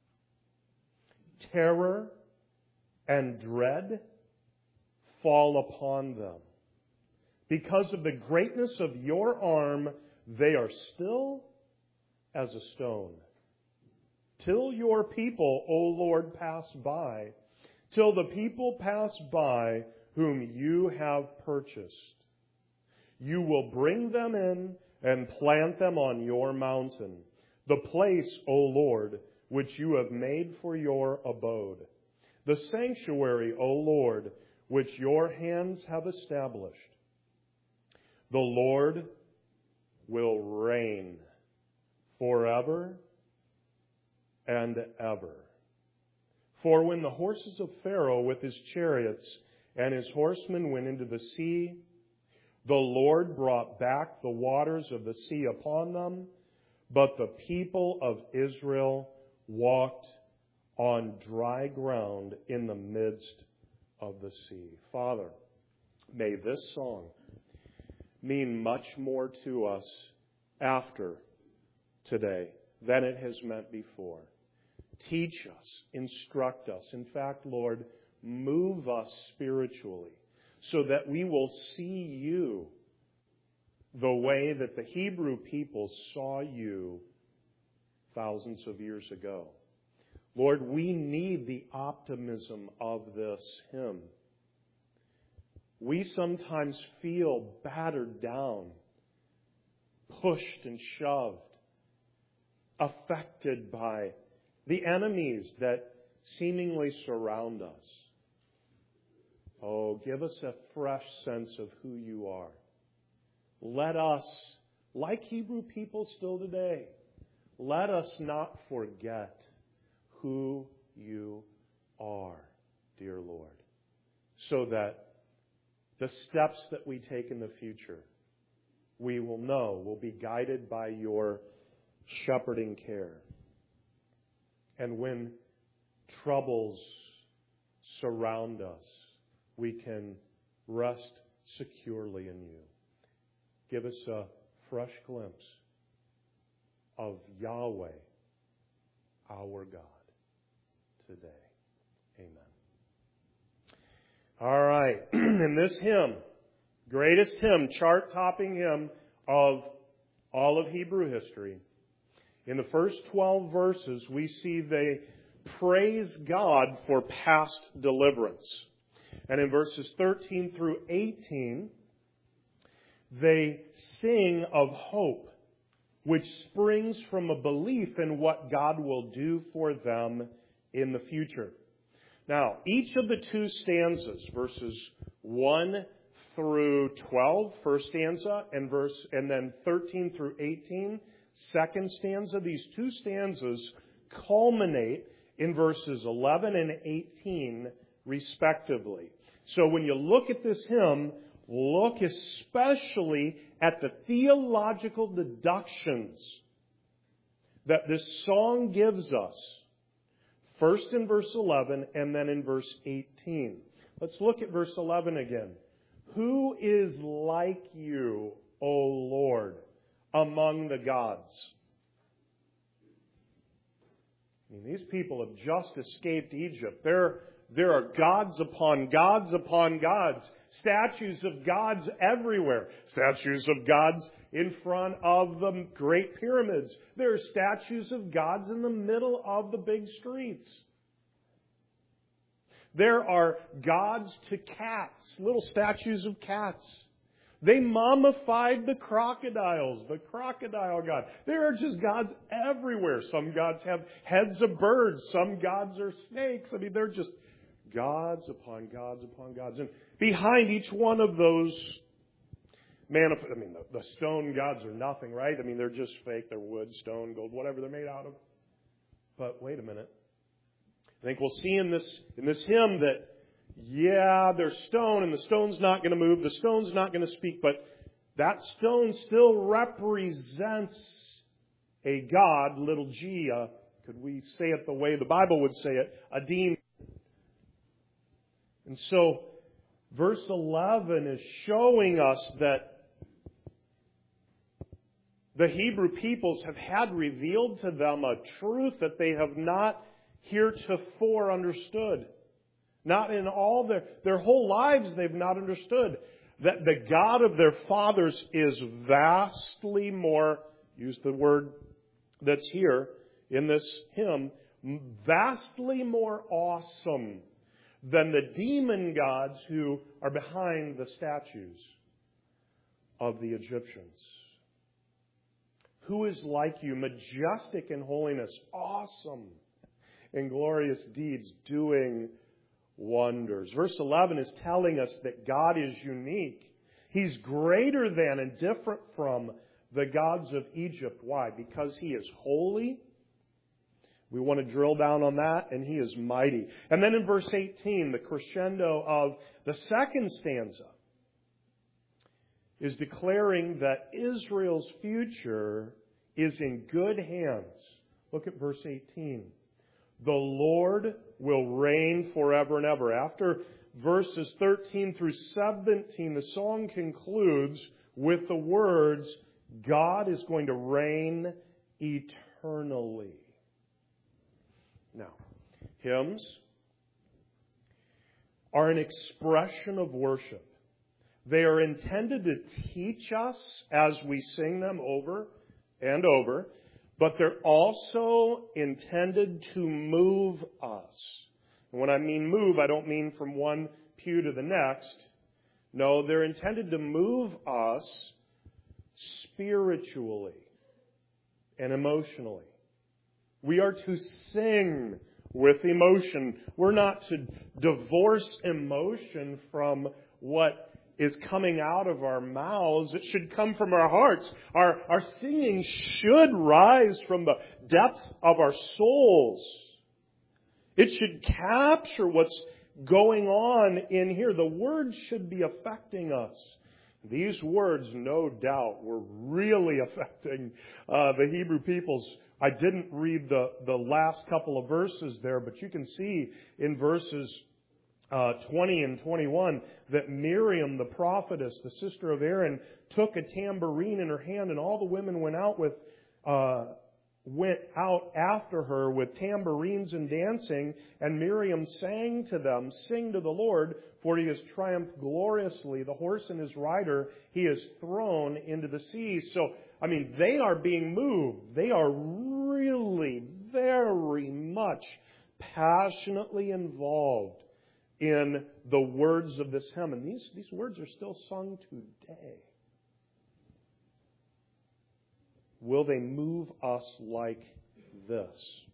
Terror and dread fall upon them. Because of the greatness of your arm, they are still as a stone. Till your people, O Lord, pass by, till the people pass by whom you have purchased. You will bring them in and plant them on your mountain, the place, O Lord, which you have made for your abode, the sanctuary, O Lord, which your hands have established. The Lord will reign forever and ever. For when the horses of Pharaoh with his chariots and his horsemen went into the sea, the Lord brought back the waters of the sea upon them, but the people of Israel walked on dry ground in the midst of the sea. Father, may this song mean much more to us after today than it has meant before. Teach us, instruct us. In fact, Lord, move us spiritually so that we will see you the way that the Hebrew people saw you thousands of years ago. Lord, we need the optimism of this hymn. We sometimes feel battered down, pushed and shoved, affected by the enemies that seemingly surround us. Oh, give us a fresh sense of who you are. Let us, like Hebrew people still today, let us not forget who you are, dear Lord, so that the steps that we take in the future, we will know will be guided by your shepherding care. And when troubles surround us, we can rest securely in you. Give us a fresh glimpse of Yahweh, our God, today. Amen. All right. In this hymn, greatest hymn, chart-topping hymn of all of Hebrew history, in the first twelve verses, we see they praise God for past deliverance. And in verses thirteen through eighteen, they sing of hope, which springs from a belief in what God will do for them in the future. Now, each of the two stanzas, verses one through twelve, first stanza, and verse, and then thirteen through eighteen, second stanza, these two stanzas culminate in verses eleven and eighteen, respectively. So when you look at this hymn, look especially at the theological deductions that this song gives us. First in verse eleven and then in verse eighteen. Let's look at verse eleven again. Who is like you, O Lord, among the gods? I mean, these people have just escaped Egypt. They're there are gods upon gods upon gods. Statues of gods everywhere. Statues of gods in front of the Great Pyramids. There are statues of gods in the middle of the big streets. There are gods to cats, little statues of cats. They mummified the crocodiles, the crocodile god. There are just gods everywhere. Some gods have heads of birds. Some gods are snakes. I mean, they're just gods upon gods upon gods. And behind each one of those manif- I mean, the, the stone gods are nothing, right? I mean, they're just fake. They're wood, stone, gold, whatever they're made out of. But wait a minute. I think we'll see in this in this hymn that, yeah, they're stone, and the stone's not going to move. The stone's not going to speak, but that stone still represents a god, little g, uh, could we say it the way the Bible would say it, a demon. And so, verse eleven is showing us that the Hebrew peoples have had revealed to them a truth that they have not heretofore understood. Not in all their, their whole lives they've not understood that the God of their fathers is vastly more, use the word that's here in this hymn, vastly more awesome than the demon gods who are behind the statues of the Egyptians. Who is like you, majestic in holiness, awesome in glorious deeds, doing wonders. Verse eleven is telling us that God is unique. He's greater than and different from the gods of Egypt. Why? Because He is holy. We want to drill down on that, and He is mighty. And then in verse eighteen, the crescendo of the second stanza is declaring that Israel's future is in good hands. Look at verse eighteen. The Lord will reign forever and ever. After verses thirteen through seventeen, the song concludes with the words, God is going to reign eternally. Now, hymns are an expression of worship. They are intended to teach us as we sing them over and over, but they're also intended to move us. And when I mean move, I don't mean from one pew to the next. No, they're intended to move us spiritually and emotionally. We are to sing with emotion. We're not to divorce emotion from what is coming out of our mouths. It should come from our hearts. Our, our singing should rise from the depths of our souls. It should capture what's going on in here. The words should be affecting us. These words, no doubt, were really affecting uh, the Hebrew peoples. I didn't read the, the last couple of verses there, but you can see in verses uh, twenty and twenty-one that Miriam, the prophetess, the sister of Aaron, took a tambourine in her hand, and all the women went out with uh, went out after her with tambourines and dancing. And Miriam sang to them, "Sing to the Lord, for He has triumphed gloriously. The horse and his rider He has thrown into the sea." So, I mean, they are being moved. They are really very much passionately involved in the words of this hymn. And these, these words are still sung today. Will they move us like this?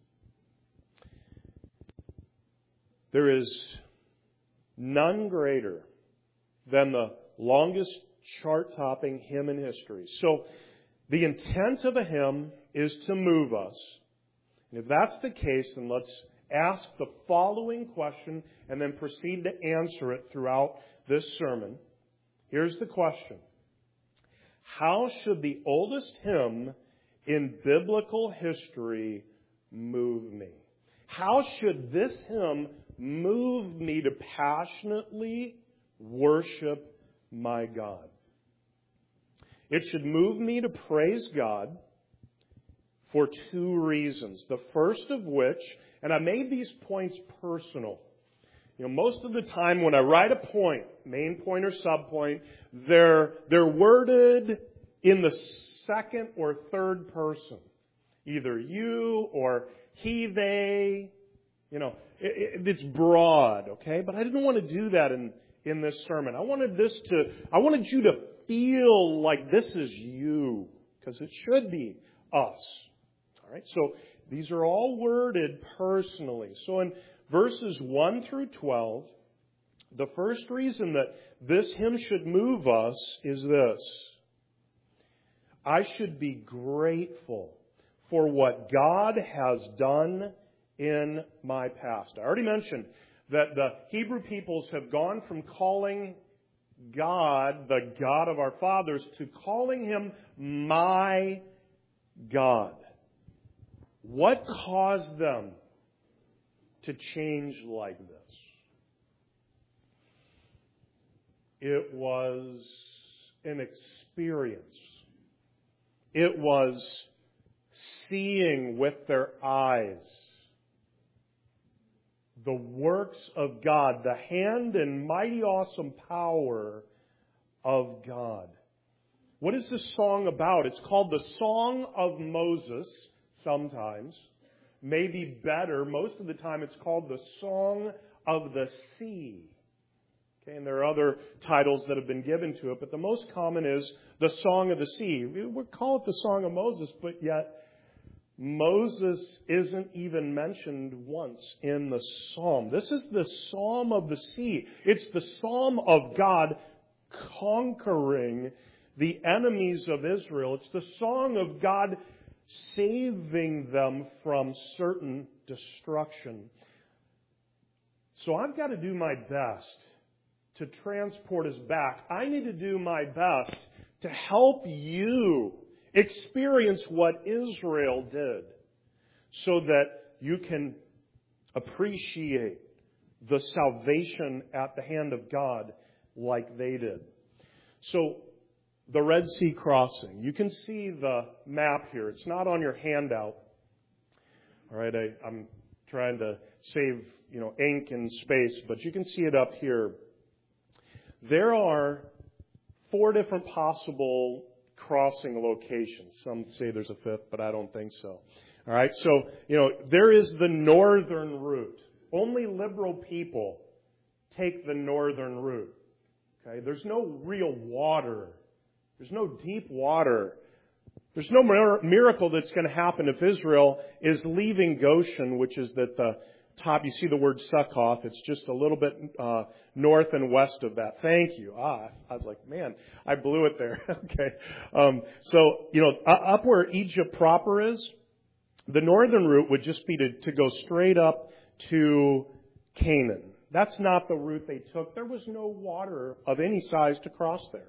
There is none greater than the longest chart-topping hymn in history. So, the intent of a hymn is to move us. And if that's the case, then let's ask the following question and then proceed to answer it throughout this sermon. Here's the question. How should the oldest hymn in biblical history move me? How should this hymn move me to passionately worship my God? It should move me to praise God for two reasons. The first of which, and I made these points personal. You know, most of the time when I write a point, main point or subpoint, they're, they're worded in the second or third person. Either you or he, they. You know, it, it, it's broad, okay? But I didn't want to do that in, in this sermon. I wanted this to, I wanted you to feel like this is you. Because it should be us. All right, so these are all worded personally. So in verses one through twelve, the first reason that this hymn should move us is this. I should be grateful for what God has done in my past. I already mentioned that the Hebrew peoples have gone from calling God, the God of our fathers, to calling Him my God. What caused them to change like this? It was an experience. It was seeing with their eyes the works of God, the hand and mighty awesome power of God. What is this song about? It's called the Song of Moses sometimes. Maybe better, most of the time it's called the Song of the Sea. Okay, and there are other titles that have been given to it, but the most common is the Song of the Sea. We would call it the Song of Moses, but yet Moses isn't even mentioned once in the psalm. This is the Psalm of the Sea. It's the Psalm of God conquering the enemies of Israel. It's the song of God saving them from certain destruction. So I've got to do my best to transport us back. I need to do my best to help you experience what Israel did so that you can appreciate the salvation at the hand of God like they did. So, the Red Sea crossing. You can see the map here. It's not on your handout. All right, I, I'm trying to save, you know, ink and space, but you can see it up here. There are four different possible crossing locations. Some say there's a fifth, but I don't think so. All right, so, you know, there is the northern route. Only liberal people take the northern route. Okay, there's no real water. There's no deep water. There's no miracle that's going to happen if Israel is leaving Goshen, which is at the top. You see the word Succoth. It's just a little bit uh, north and west of that. Thank you. Ah, I was like, man, I blew it there. Okay. Um, so, you know, up where Egypt proper is, the northern route would just be to, to go straight up to Canaan. That's not the route they took. There was no water of any size to cross there.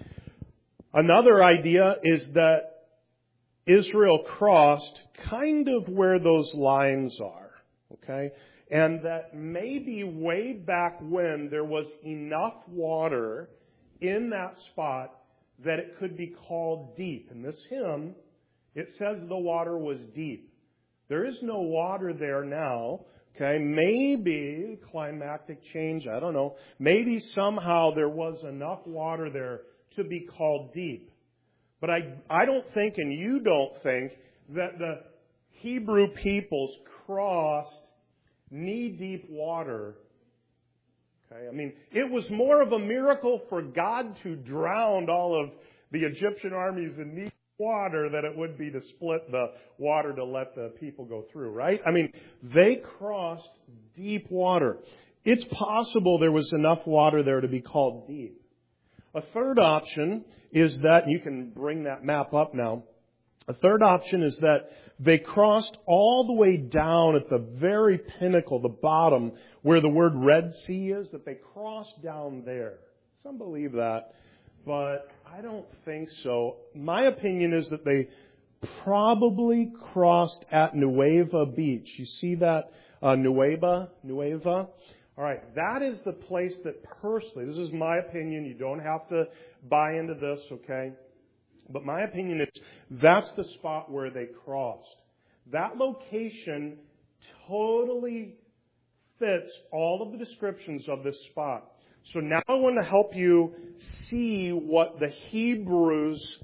Another idea is that Israel crossed kind of where those lines are, okay? And that maybe way back when there was enough water in that spot that it could be called deep. In this hymn, it says the water was deep. There is no water there now, okay? Maybe climactic change, I don't know. Maybe somehow there was enough water there to be called deep. But I, I don't think, and you don't think, that the Hebrew peoples crossed knee-deep water. Okay, I mean, it was more of a miracle for God to drown all of the Egyptian armies in knee-deep water than it would be to split the water to let the people go through, right? I mean, they crossed deep water. It's possible there was enough water there to be called deep. A third option is that, you can bring that map up now, a third option is that they crossed all the way down at the very pinnacle, the bottom, where the word Red Sea is, that they crossed down there. Some believe that, but I don't think so. My opinion is that they probably crossed at Nueva Beach. You see that? Uh, Nueva? Nueva? All right, that is the place that personally, this is my opinion, you don't have to buy into this, okay? But my opinion is that's the spot where they crossed. That location totally fits all of the descriptions of this spot. So now I want to help you see what the Hebrews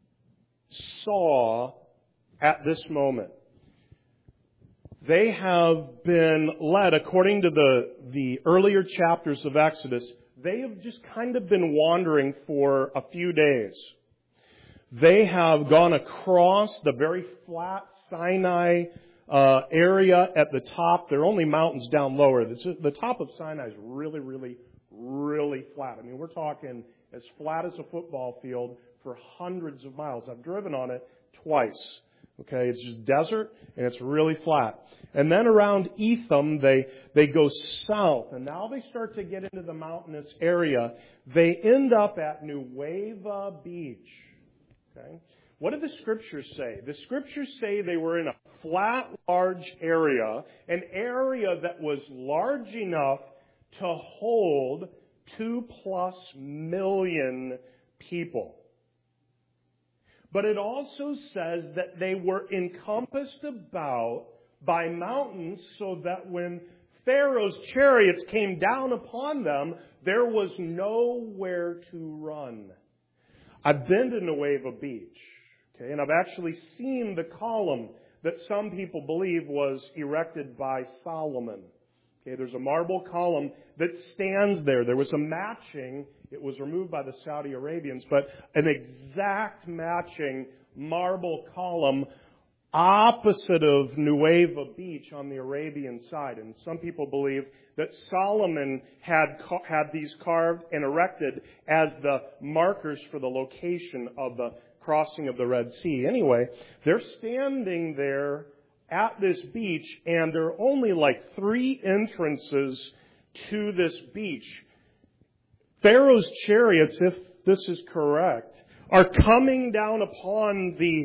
saw at this moment. They have been led, according to the, the earlier chapters of Exodus, they have just kind of been wandering for a few days. They have gone across the very flat Sinai uh, area at the top. There are only mountains down lower. The, the top of Sinai is really, really, really flat. I mean, we're talking as flat as a football field for hundreds of miles. I've driven on it twice. Okay, it's just desert and it's really flat. And then around Etham, they, they go south, and now they start to get into the mountainous area. They end up at Nueva Beach. Okay, what did the Scriptures say? The Scriptures say they were in a flat, large area, an area that was large enough to hold two plus million people. But it also says that they were encompassed about by mountains so that when Pharaoh's chariots came down upon them, there was nowhere to run. I've been to Nueva Beach, okay, and I've actually seen the column that some people believe was erected by Solomon. Okay, there's a marble column that stands there. There was a matching. It was removed by the Saudi Arabians, but an exact matching marble column opposite of Nueva Beach on the Arabian side. And some people believe that Solomon had had these carved and erected as the markers for the location of the crossing of the Red Sea. Anyway, they're standing there at this beach, and there are only like three entrances to this beach. Pharaoh's chariots, if this is correct, are coming down upon the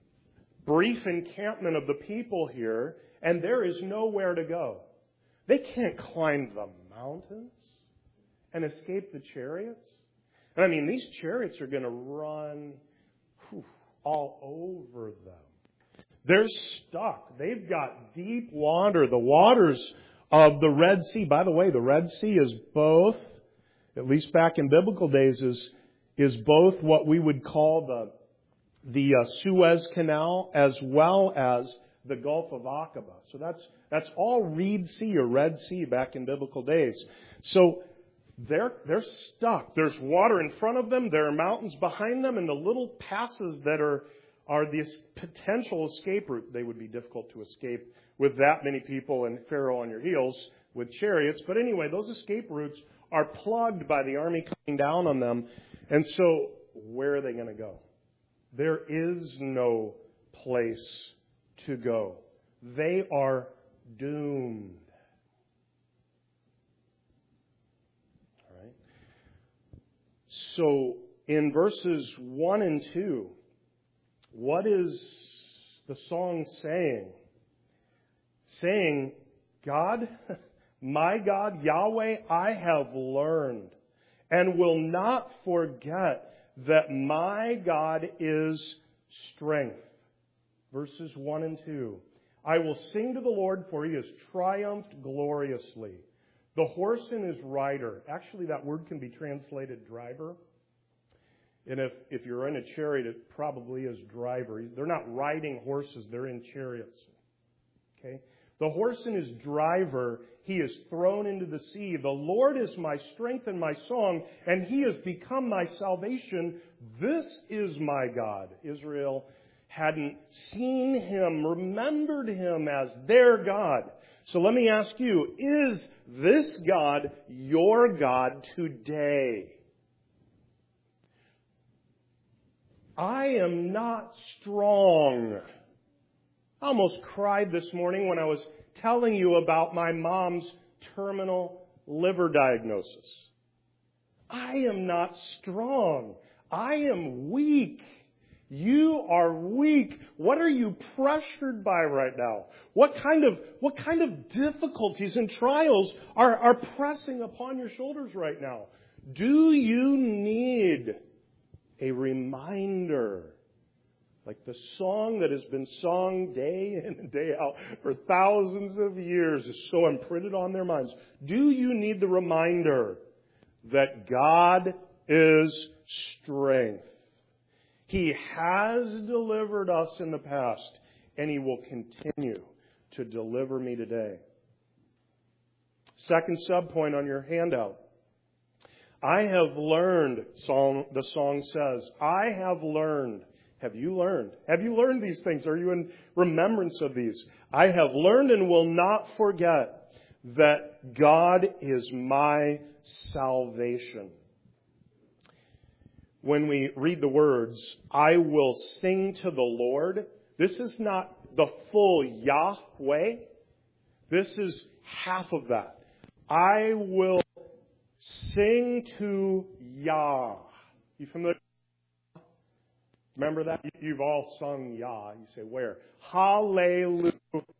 brief encampment of the people here, and there is nowhere to go. They can't climb the mountains and escape the chariots. And I mean, these chariots are going to run whew, all over them. They're stuck. They've got deep water, the waters of the Red Sea. By the way, the Red Sea is both, at least back in biblical days, is, is both what we would call the, the uh, Suez Canal as well as the Gulf of Aqaba. So that's, that's all Reed Sea or Red Sea back in biblical days. So they're, they're stuck. There's water in front of them. There are mountains behind them, and the little passes that are are the potential escape route. They would be difficult to escape with that many people and Pharaoh on your heels with chariots. But anyway, those escape routes are plugged by the army coming down on them. And so where are they going to go? There is no place to go. They are doomed. All right. So in verses one and two, what is the song saying? Saying, God, my God, Yahweh, I have learned and will not forget that my God is strength. Verses one and two. I will sing to the Lord, for he has triumphed gloriously. The horse and his rider. Actually, that word can be translated driver. And if, if you're in a chariot, it probably is driver. They're not riding horses, they're in chariots. Okay? The horse and his driver, he is thrown into the sea. The Lord is my strength and my song, and he has become my salvation. This is my God. Israel hadn't seen him, remembered him as their God. So let me ask you, is this God your God today? I am not strong. I almost cried this morning when I was telling you about my mom's terminal liver diagnosis. I am not strong. I am weak. You are weak. What are you pressured by right now? What kind of, what kind of difficulties and trials are, are pressing upon your shoulders right now? Do you need a reminder Like the song that has been sung day in and day out for thousands of years is so imprinted on their minds. Do you need the reminder that God is strength? He has delivered us in the past, and He will continue to deliver me today. Second subpoint on your handout. I have learned, song, the song says, I have learned. Have you learned? Have you learned these things? Are you in remembrance of these? I have learned and will not forget that God is my salvation. When we read the words, I will sing to the Lord, this is not the full Yahweh. This is half of that. I will sing to Yah. You familiar? Remember that? You've all sung Yah. You say, where? Hallelujah.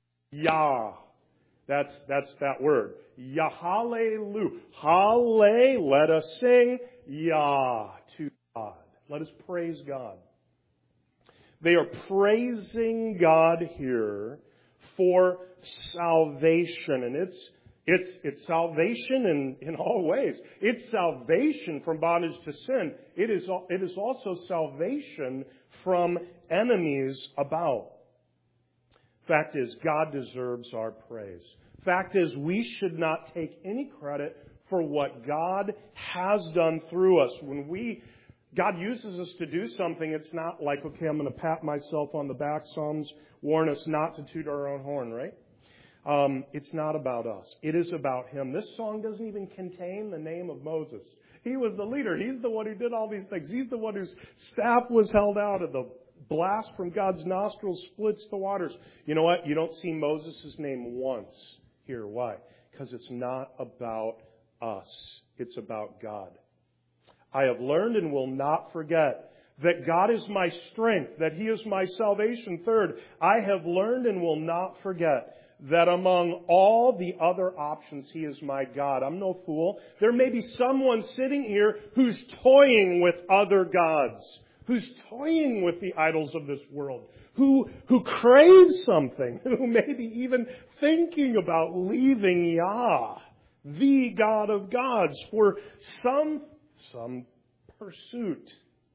That's, that's that word. Yah, hallelujah. Hallelujah. Let us sing Yah to God. Let us praise God. They are praising God here for salvation. And it's It's, it's salvation in, in all ways. It's salvation from bondage to sin. It is, it is also salvation from enemies about. Fact is, God deserves our praise. Fact is, we should not take any credit for what God has done through us. When we, God uses us to do something, it's not like, okay, I'm going to pat myself on the back. Psalms warn us not to toot our own horn, right? Um, it's not about us. It is about Him. This song doesn't even contain the name of Moses. He was the leader. He's the one who did all these things. He's the one whose staff was held out, and the blast from God's nostrils splits the waters. You know what? You don't see Moses' name once here. Why? Because it's not about us. It's about God. I have learned and will not forget that God is my strength, that He is my salvation. Third, I have learned and will not forget that among all the other options, He is my God. I'm no fool. There may be someone sitting here who's toying with other gods, who's toying with the idols of this world, who, who craves something, who may be even thinking about leaving Yah, the God of gods, for some, some pursuit.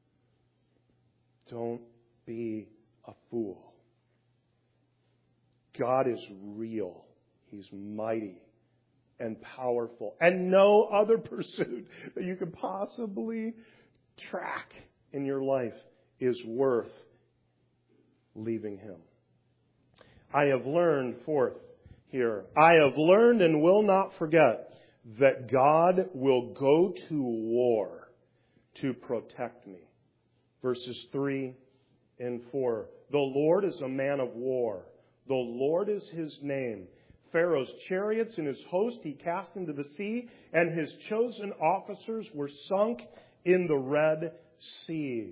Don't be a fool. God is real. He's mighty and powerful. And no other pursuit that you could possibly track in your life is worth leaving Him. I have learned, fourth here, I have learned and will not forget that God will go to war to protect me. Verses three and four. The Lord is a man of war. The Lord is His name. Pharaoh's chariots and his host He cast into the sea, and His chosen officers were sunk in the Red Sea.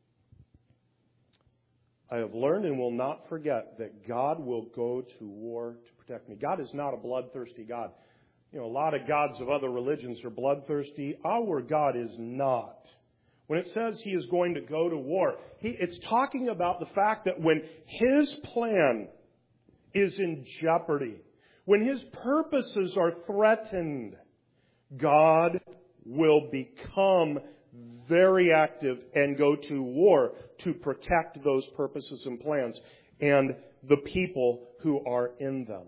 I have learned and will not forget that God will go to war to protect me. God is not a bloodthirsty God. You know, a lot of gods of other religions are bloodthirsty. Our God is not. When it says He is going to go to war, he, it's talking about the fact that when His plan is in jeopardy, when His purposes are threatened, God will become very active and go to war to protect those purposes and plans and the people who are in them.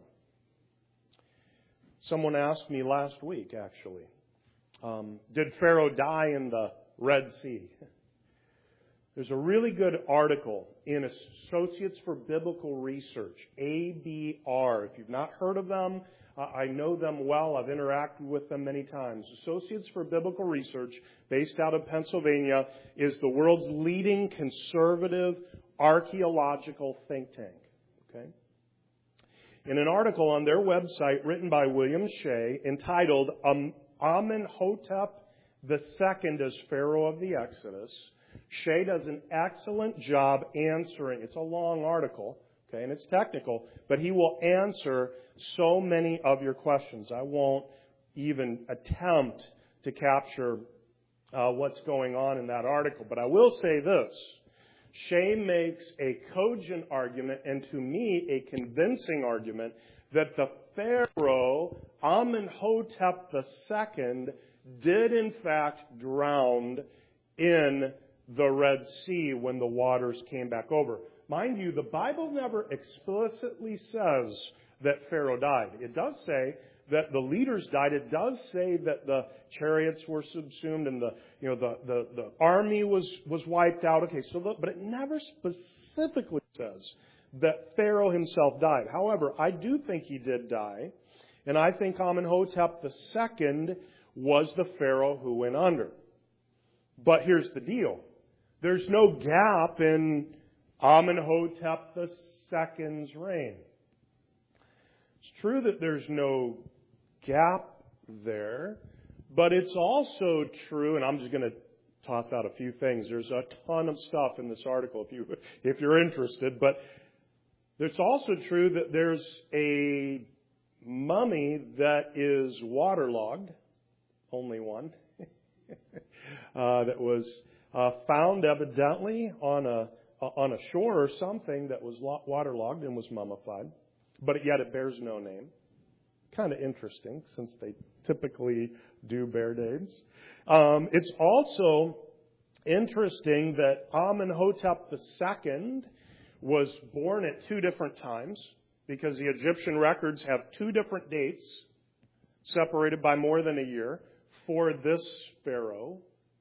Someone asked me last week, actually, um, did Pharaoh die in the Red Sea? There's a really good article in Associates for Biblical Research, A B R. If you've not heard of them, uh, I know them well. I've interacted with them many times. Associates for Biblical Research, based out of Pennsylvania, is the world's leading conservative archaeological think tank. Okay? In an article on their website written by William Shea entitled um, Amenhotep the Second as Pharaoh of the Exodus, Shea does an excellent job answering. It's a long article, okay, and it's technical, but he will answer so many of your questions. I won't even attempt to capture uh, what's going on in that article, but I will say this. Shea makes a cogent argument, and to me, a convincing argument, that the Pharaoh, Amenhotep the Second, did in fact drown in the Red Sea when the waters came back over. Mind you, the Bible never explicitly says that Pharaoh died. It does say that the leaders died. It does say that the chariots were subsumed and the you know the the, the army was was wiped out. Okay, so the, but it never specifically says that Pharaoh himself died. However, I do think he did die, and I think Amenhotep the Second was the Pharaoh who went under. But here's the deal: there's no gap in Amenhotep the Second's reign. It's true that there's no gap there, but it's also true, and I'm just going to toss out a few things. There's a ton of stuff in this article if you if you're interested, but it's also true that there's a mummy that is waterlogged, only one, uh, that was uh, found evidently on a on a shore or something that was waterlogged and was mummified, but yet it bears no name. Kind of interesting, since they typically do bear names. Um, it's also interesting that Amenhotep the Second was born at two different times, because the Egyptian records have two different dates, separated by more than a year, for this pharaoh.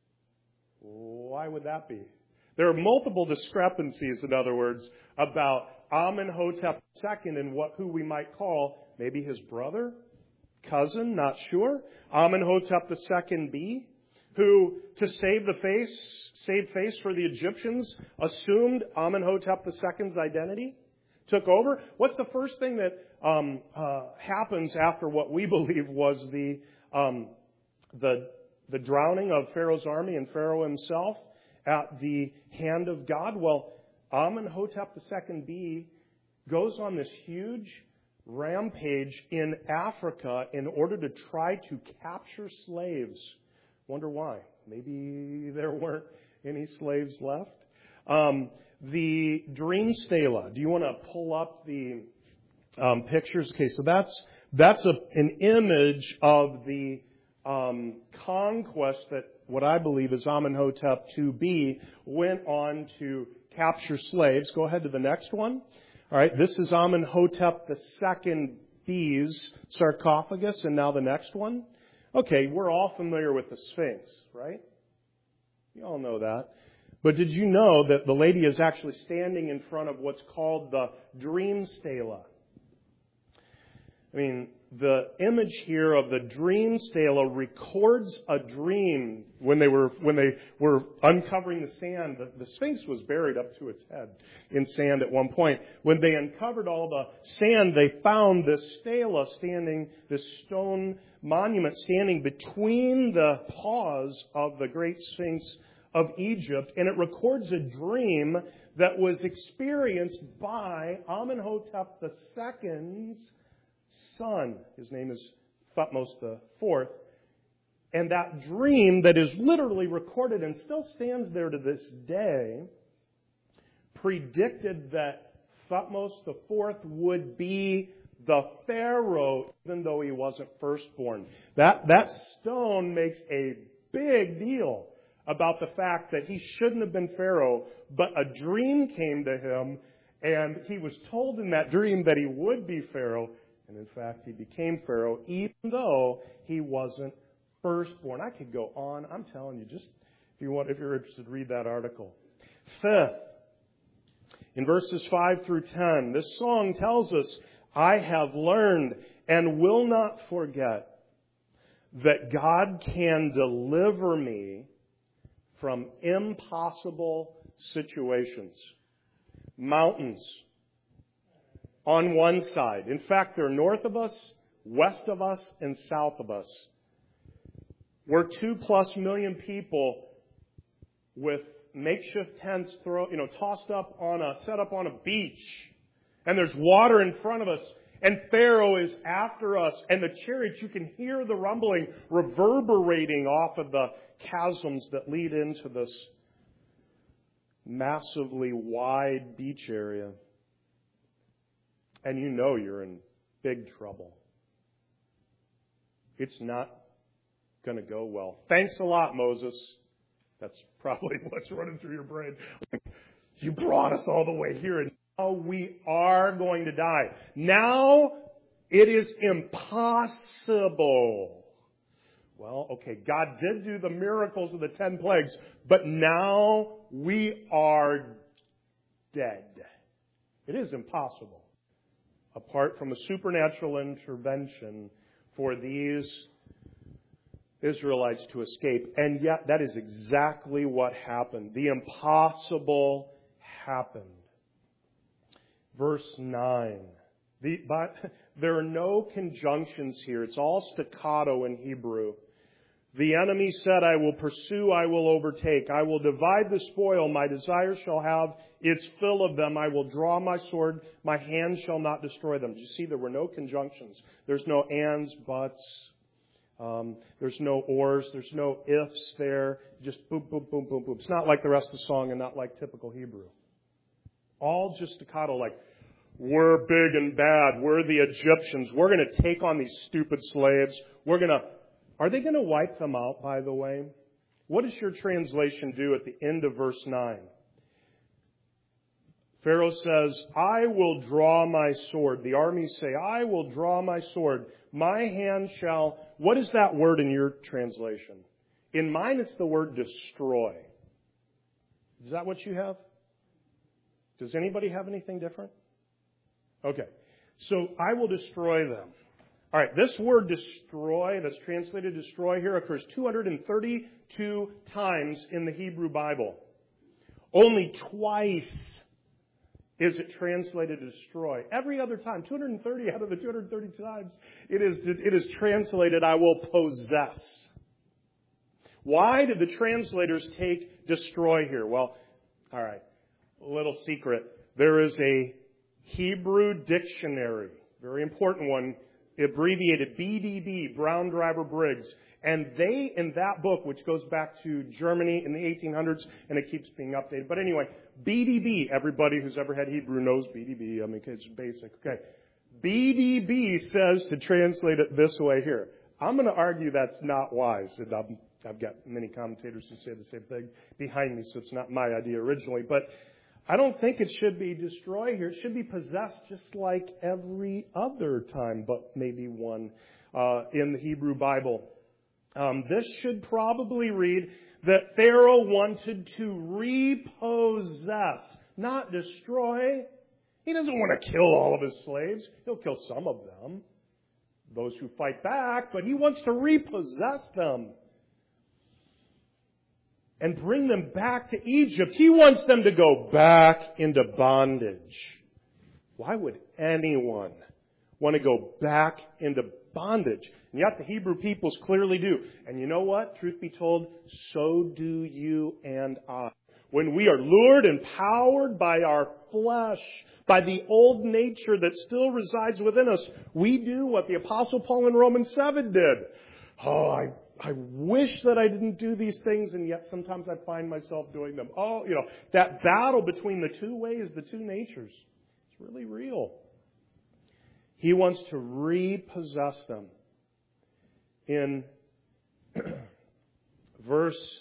Why would that be? There are multiple discrepancies, in other words, about Amenhotep the Second and what who we might call maybe his brother, cousin, not sure. Amenhotep the Second B, who, to save the face, save face for the Egyptians, assumed Amenhotep the Second's identity, took over. What's the first thing that um, uh, happens after what we believe was the um, the the drowning of Pharaoh's army and Pharaoh himself at the hand of God? Well, Amenhotep the Second B goes on this huge rampage in Africa in order to try to capture slaves. Wonder why? Maybe there weren't any slaves left. Um, the dream stela. Do you want to pull up the um, pictures? Okay, so that's that's a, an image of the um, conquest that what I believe is Amenhotep the Second B went on to capture slaves. Go ahead to the next one. All right, this is Amenhotep the Second B's sarcophagus, and now the next one. Okay, we're all familiar with the Sphinx, right? You all know that. But did you know that the lady is actually standing in front of what's called the dream stela? I mean, the image here of the dream stela records a dream when they were when they were uncovering the sand. The, the Sphinx was buried up to its head in sand at one point. When they uncovered all the sand, they found this stela standing, this stone monument standing between the paws of the great Sphinx of Egypt, and it records a dream that was experienced by Amenhotep the Second's son. His name is Thutmose the Fourth. And that dream that is literally recorded and still stands there to this day predicted that Thutmose the Fourth would be the Pharaoh, even though he wasn't firstborn. That, that stone makes a big deal about the fact that he shouldn't have been Pharaoh, but a dream came to him, and he was told in that dream that he would be Pharaoh. And in fact, he became Pharaoh, even though he wasn't firstborn. I could go on. I'm telling you, just if you want, if you're interested, read that article. Fifth, in verses five through ten, this song tells us, I have learned and will not forget that God can deliver me from impossible situations. Mountains on one side. In fact, they're north of us, west of us, and south of us. We're two plus million people with makeshift tents throw, you know, tossed up on a, set up on a beach. And there's water in front of us. And Pharaoh is after us. And the chariots, you can hear the rumbling reverberating off of the chasms that lead into this massively wide beach area. And you know you're in big trouble. It's not going to go well. Thanks a lot, Moses. That's probably what's running through your brain. You brought us all the way here, and now we are going to die. Now it is impossible. Well, okay, God did do the miracles of the ten plagues, but now we are dead. It is impossible, apart from a supernatural intervention, for these Israelites to escape. And yet, that is exactly what happened. The impossible happened. Verse nine. The, but there are no conjunctions here. It's all staccato in Hebrew. The enemy said, I will pursue, I will overtake. I will divide the spoil. My desire shall have its fill of them. I will draw my sword. My hand shall not destroy them. Do you see, there were no conjunctions. There's no ands, buts. Um, there's no ors. There's no ifs there. Just boom, boom, boom, boom, boom. It's not like the rest of the song and not like typical Hebrew. All just staccato, like, we're big and bad. We're the Egyptians. We're going to take on these stupid slaves. We're going to... Are they going to wipe them out, by the way? What does your translation do at the end of verse nine? Pharaoh says, I will draw my sword. The armies say, I will draw my sword. My hand shall... What is that word in your translation? In mine, it's the word destroy. Is that what you have? Does anybody have anything different? Okay. So, I will destroy them. All right, this word destroy, that's translated destroy here, occurs two hundred thirty-two times in the Hebrew Bible. Only twice is it translated destroy. Every other time, two hundred thirty out of the two hundred thirty times, it is, it is translated, I will possess. Why did the translators take destroy here? Well, all right, a little secret. There is a Hebrew dictionary, very important one, abbreviated B D B, Brown Driver Briggs. And they, in that book, which goes back to Germany in the eighteen hundreds, and it keeps being updated. But anyway, B D B, everybody who's ever had Hebrew knows B D B. I mean, it's basic. Okay. B D B says to translate it this way here. I'm going to argue that's not wise. And I've, I've got many commentators who say the same thing behind me, so it's not my idea originally. But I don't think it should be destroy here. It should be possessed just like every other time, but maybe one uh, in the Hebrew Bible. Um, this should probably read that Pharaoh wanted to repossess, not destroy. He doesn't want to kill all of his slaves. He'll kill some of them, those who fight back, but he wants to repossess them and bring them back to Egypt. He wants them to go back into bondage. Why would anyone want to go back into bondage? And yet the Hebrew peoples clearly do. And you know what? Truth be told, so do you and I. When we are lured and powered by our flesh, by the old nature that still resides within us, we do what the Apostle Paul in Romans seven did. Oh, I I wish that I didn't do these things, and yet sometimes I find myself doing them. Oh, you know, that battle between the two ways, the two natures, it's really real. He wants to repossess them. In verse,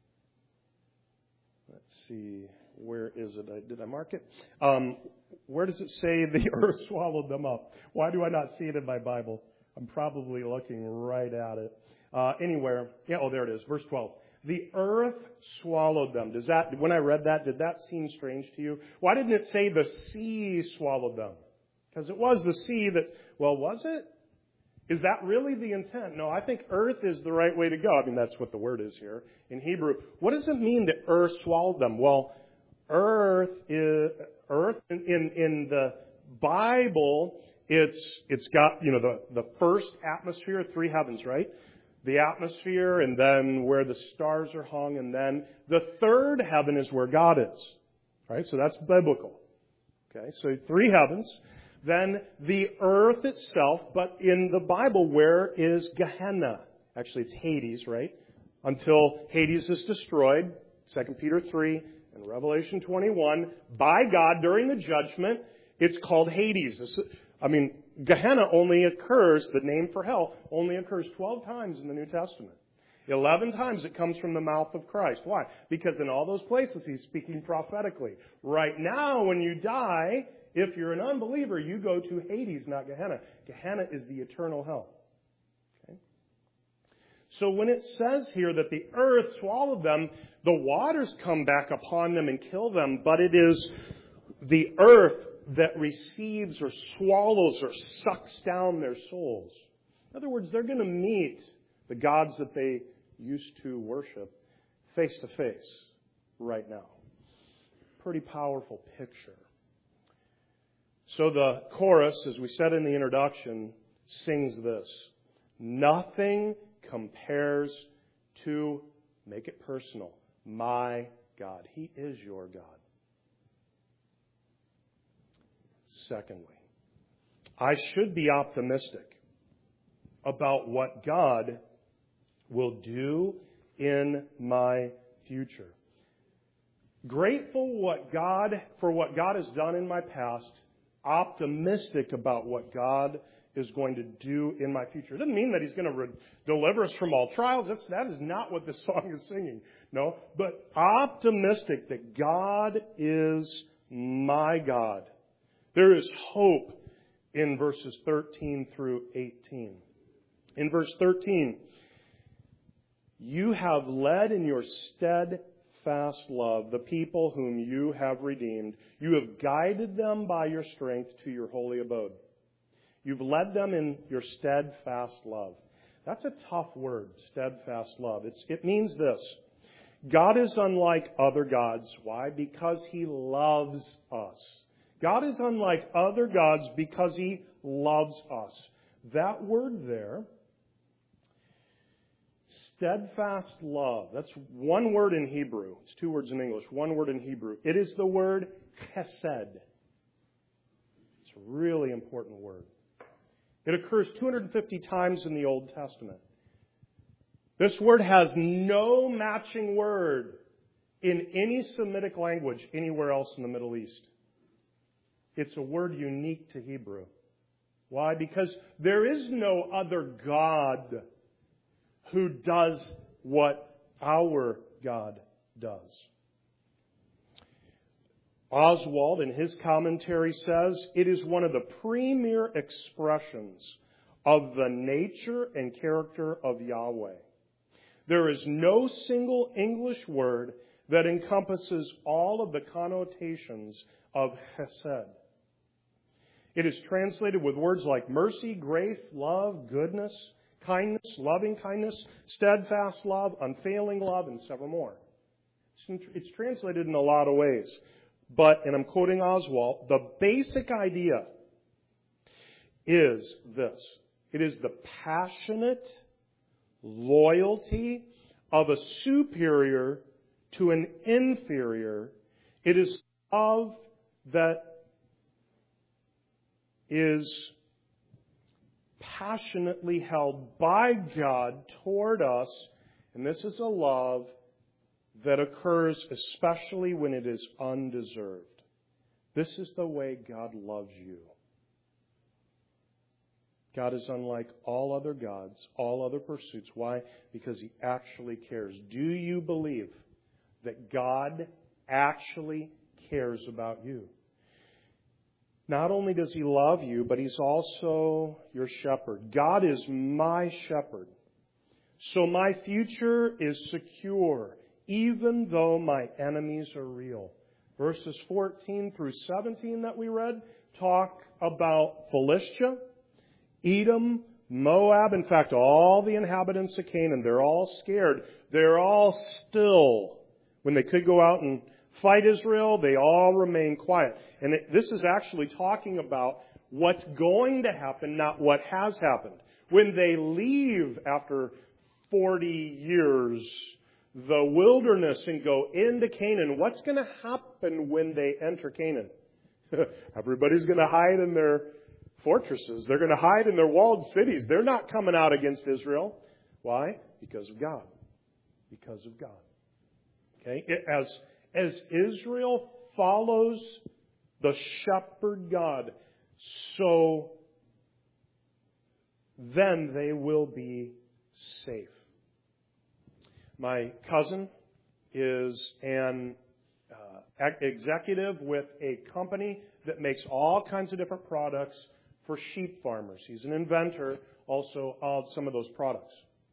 let's see, where is it? I, did I mark it? Um, where does it say the earth swallowed them up? Why do I not see it in my Bible? I'm probably looking right at it. Uh, anywhere. Yeah, oh, there it is. Verse twelve. The earth swallowed them. Does that, when I read that, did that seem strange to you? Why didn't it say the sea swallowed them? Because it was the sea that, well, was it? Is that really the intent? No, I think earth is the right way to go. I mean, that's what the word is here in Hebrew. What does it mean that earth swallowed them? Well, earth is, earth in, in, in the Bible, it's, it's got, you know, the, the first atmosphere, three heavens, right? The atmosphere, and then where the stars are hung, and then the third heaven is where God is. Right? So that's biblical. Okay, so three heavens. Then the earth itself, but in the Bible, where is Gehenna? Actually, it's Hades, right? Until Hades is destroyed, Second Peter three, in Revelation twenty-one by God during the judgment. It's called Hades. I mean, Gehenna only occurs, the name for hell, only occurs twelve times in the New Testament. Eleven times it comes from the mouth of Christ. Why? Because in all those places he's speaking prophetically. Right now, when you die, if you're an unbeliever, you go to Hades, not Gehenna. Gehenna is the eternal hell. Okay? So when it says here that the earth swallowed them, the waters come back upon them and kill them, but it is the earth that receives or swallows or sucks down their souls. In other words, they're going to meet the gods that they used to worship face to face right now. Pretty powerful picture. So the chorus, as we said in the introduction, sings this. Nothing compares to, make it personal, my God. He is your God. Secondly, I should be optimistic about what God will do in my future. Grateful what God for what God has done in my past, optimistic about what God is going to do in my future. It doesn't mean that He's going to re- deliver us from all trials. That's, that is not what this song is singing. No, but optimistic that God is my God. There is hope in verses thirteen through eighteen. In verse thirteen, you have led in your steadfast love the people whom you have redeemed. You have guided them by your strength to your holy abode. You've led them in your steadfast love. That's a tough word, steadfast love. It's, it means this. God is unlike other gods. Why? Because He loves us. God is unlike other gods because He loves us. That word there, steadfast love, that's one word in Hebrew. It's two words in English, one word in Hebrew. It is the word chesed. It's a really important word. It occurs two hundred fifty times in the Old Testament. This word has no matching word in any Semitic language anywhere else in the Middle East. It's a word unique to Hebrew. Why? Because there is no other God who does what our God does. Oswald, in his commentary, says it is one of the premier expressions of the nature and character of Yahweh. There is no single English word that encompasses all of the connotations of chesed. It is translated with words like mercy, grace, love, goodness, kindness, loving kindness, steadfast love, unfailing love, and several more. It's translated in a lot of ways. But, and I'm quoting Oswald, the basic idea is this. It is the passionate loyalty of a superior to an inferior. It is love that is passionately held by God toward us. And this is a love that occurs especially when it is undeserved. This is the way God loves you. God is unlike all other gods, all other pursuits. Why? Because He actually cares. Do you believe that God actually cares about you? Not only does He love you, but He's also your shepherd. God is my shepherd. So my future is secure, even though my enemies are real. Verses fourteen through seventeen that we read talk about Philistia, Edom, Moab. In fact, all the inhabitants of Canaan, they're all scared. They're all still. When they could go out and fight Israel, they all remain quiet. And it, this is actually talking about what's going to happen, not what has happened. When they leave after forty years, the wilderness, and go into Canaan, what's going to happen when they enter Canaan? Everybody's going to hide in their fortresses. They're going to hide in their walled cities. They're not coming out against Israel. Why? Because of God. Because of God. Okay? It, as as Israel follows the shepherd God, so then they will be safe. My cousin is an uh, executive with a company that makes all kinds of different products for sheep farmers. He's an inventor also of some of those products.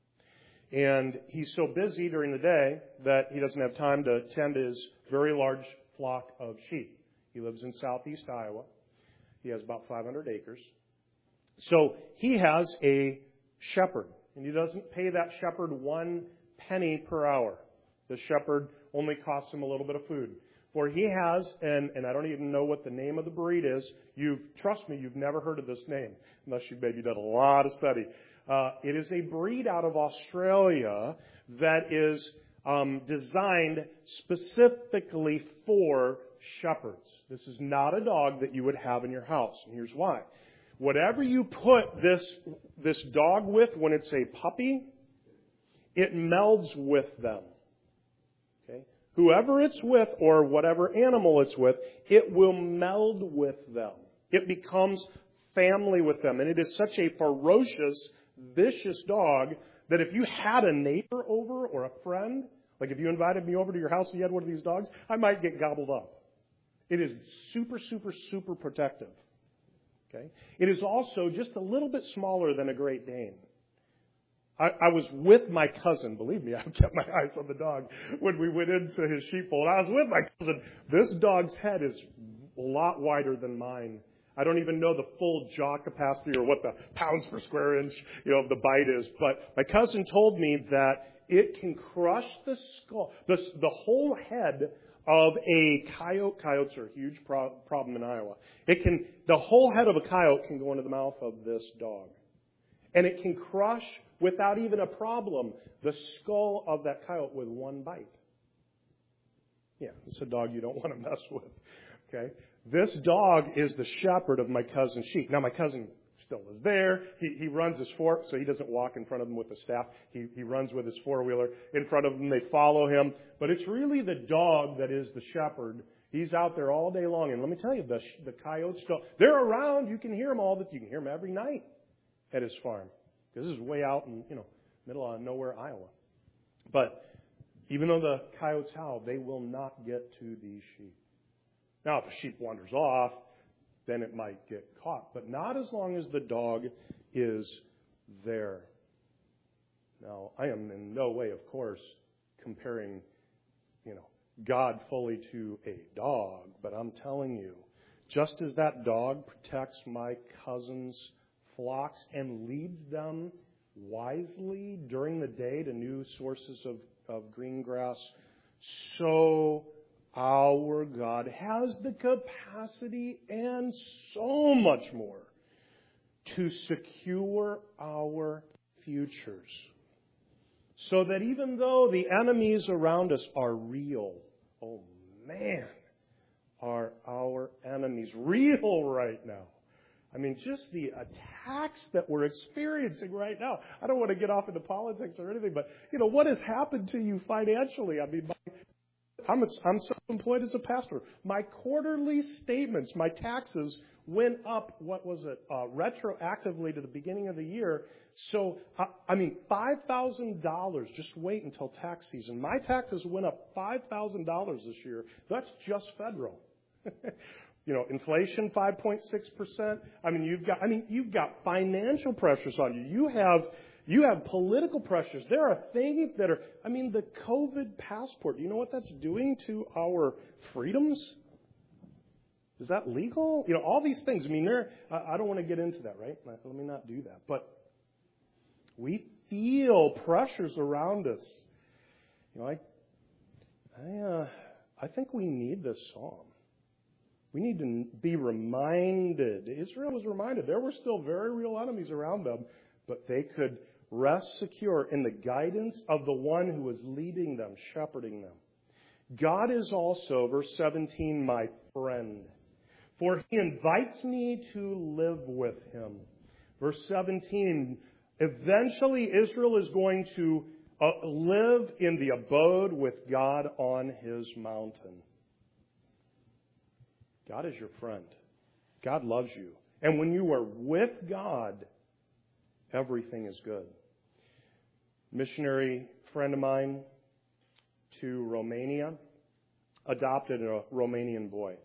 And he's so busy during the day that he doesn't have time to tend his very large flock of sheep. He lives in southeast Iowa. He has about five hundred acres. So he has a shepherd, and he doesn't pay that shepherd one penny per hour. The shepherd only costs him a little bit of food. For he has, and, and I don't even know what the name of the breed is. You've, trust me, you've never heard of this name, unless you've maybe done a lot of study. Uh, it is a breed out of Australia that is um, designed specifically for shepherds. This is not a dog that you would have in your house, and here's why. Whatever you put this, this dog with when it's a puppy, it melds with them. Okay? Whoever it's with or whatever animal it's with, it will meld with them. It becomes family with them. And it is such a ferocious, vicious dog that if you had a neighbor over or a friend, like if you invited me over to your house and you had one of these dogs, I might get gobbled up. It is super, super, super protective. Okay? It is also just a little bit smaller than a Great Dane. I, I was with my cousin. Believe me, I kept my eyes on the dog when we went into his sheepfold. I was with my cousin. This dog's head is a lot wider than mine. I don't even know the full jaw capacity or what the pounds per square inch, you know, of the bite is. But my cousin told me that it can crush the skull, the, the whole head of a coyote. Coyotes are a huge pro- problem in Iowa. It can, the whole head of a coyote can go into the mouth of this dog. And it can crush, without even a problem, the skull of that coyote with one bite. Yeah, it's a dog you don't want to mess with. Okay? This dog is the shepherd of my cousin's sheep. Now, my cousin still is there. He, he runs his fork, so he doesn't walk in front of them with a staff. He, he runs with his four-wheeler in front of them. They follow him. But it's really the dog that is the shepherd. He's out there all day long. And let me tell you, the, the coyotes, don't, they're around. You can hear them all. You can hear them every night at his farm. This is way out in, you know, middle of nowhere, Iowa. But even though the coyotes howl, they will not get to these sheep. Now, if a sheep wanders off, then it might get caught. But not as long as the dog is there. Now, I am in no way, of course, comparing, you know, God fully to a dog. But I'm telling you, just as that dog protects my cousin's flocks and leads them wisely during the day to new sources of, of green grass, so our God has the capacity and so much more to secure our futures. So that even though the enemies around us are real, oh man, are our enemies real right now. I mean, just the attacks that we're experiencing right now. I don't want to get off into politics or anything, but, you know, what has happened to you financially? I mean, my, I'm, a, I'm self-employed as a pastor. My quarterly statements, my taxes went up, what was it, uh, retroactively to the beginning of the year. So, I, I mean, five thousand dollars, just wait until tax season. My taxes went up five thousand dollars this year. That's just federal. You know, inflation five point six percent. I mean, you've got I mean, you've got financial pressures on you. You have you have political pressures. There are things that are I mean, the COVID passport, do you know what that's doing to our freedoms? Is that legal? You know, all these things. I mean, there I don't want to get into that, right? Let me not do that. But we feel pressures around us. You know, I I uh, I think we need this psalm. We need to be reminded. Israel was reminded there were still very real enemies around them, but they could rest secure in the guidance of the one who was leading them, shepherding them. God is also, verse seventeen, my friend, for he invites me to live with him. Verse seventeen, eventually Israel is going to Uh, live in the abode with God on His mountain. God is your friend. God loves you. And when you are with God, everything is good. Missionary friend of mine to Romania adopted a Romanian boy.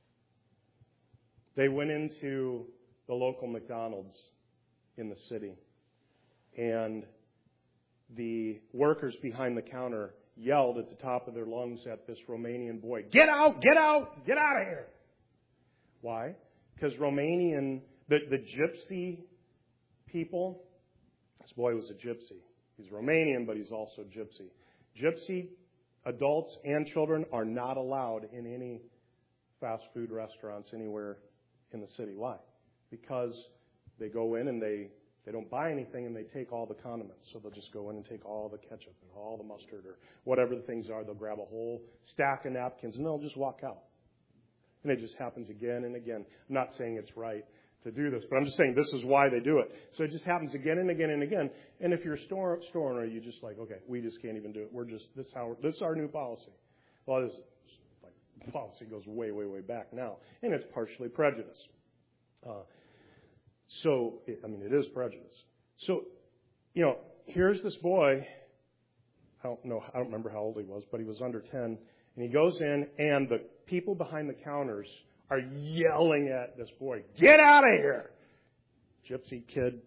They went into the local McDonald's in the city, and the workers behind the counter yelled at the top of their lungs at this Romanian boy, "Get out! Get out! Get out of here!" Why? Because Romanian, the, the gypsy people, this boy was a gypsy. He's Romanian, but he's also gypsy. Gypsy adults and children are not allowed in any fast food restaurants anywhere in the city. Why? Because they go in and they, they don't buy anything and they take all the condiments. So they'll just go in and take all the ketchup and all the mustard or whatever the things are. They'll grab a whole stack of napkins and they'll just walk out. And it just happens again and again. I'm not saying it's right to do this, but I'm just saying this is why they do it. So it just happens again and again and again. And if you're a store, store owner, you just like, okay, we just can't even do it. We're just, this, how, this is our new policy. Well, this like, policy goes way, way, way back now. And it's partially prejudice. Uh, so, it, I mean, it is prejudice. So, you know, here's this boy. I don't know, I don't remember how old he was, but he was under ten. And he goes in, and the people behind the counters are yelling at this boy, "Get out of here!" Gypsy kid.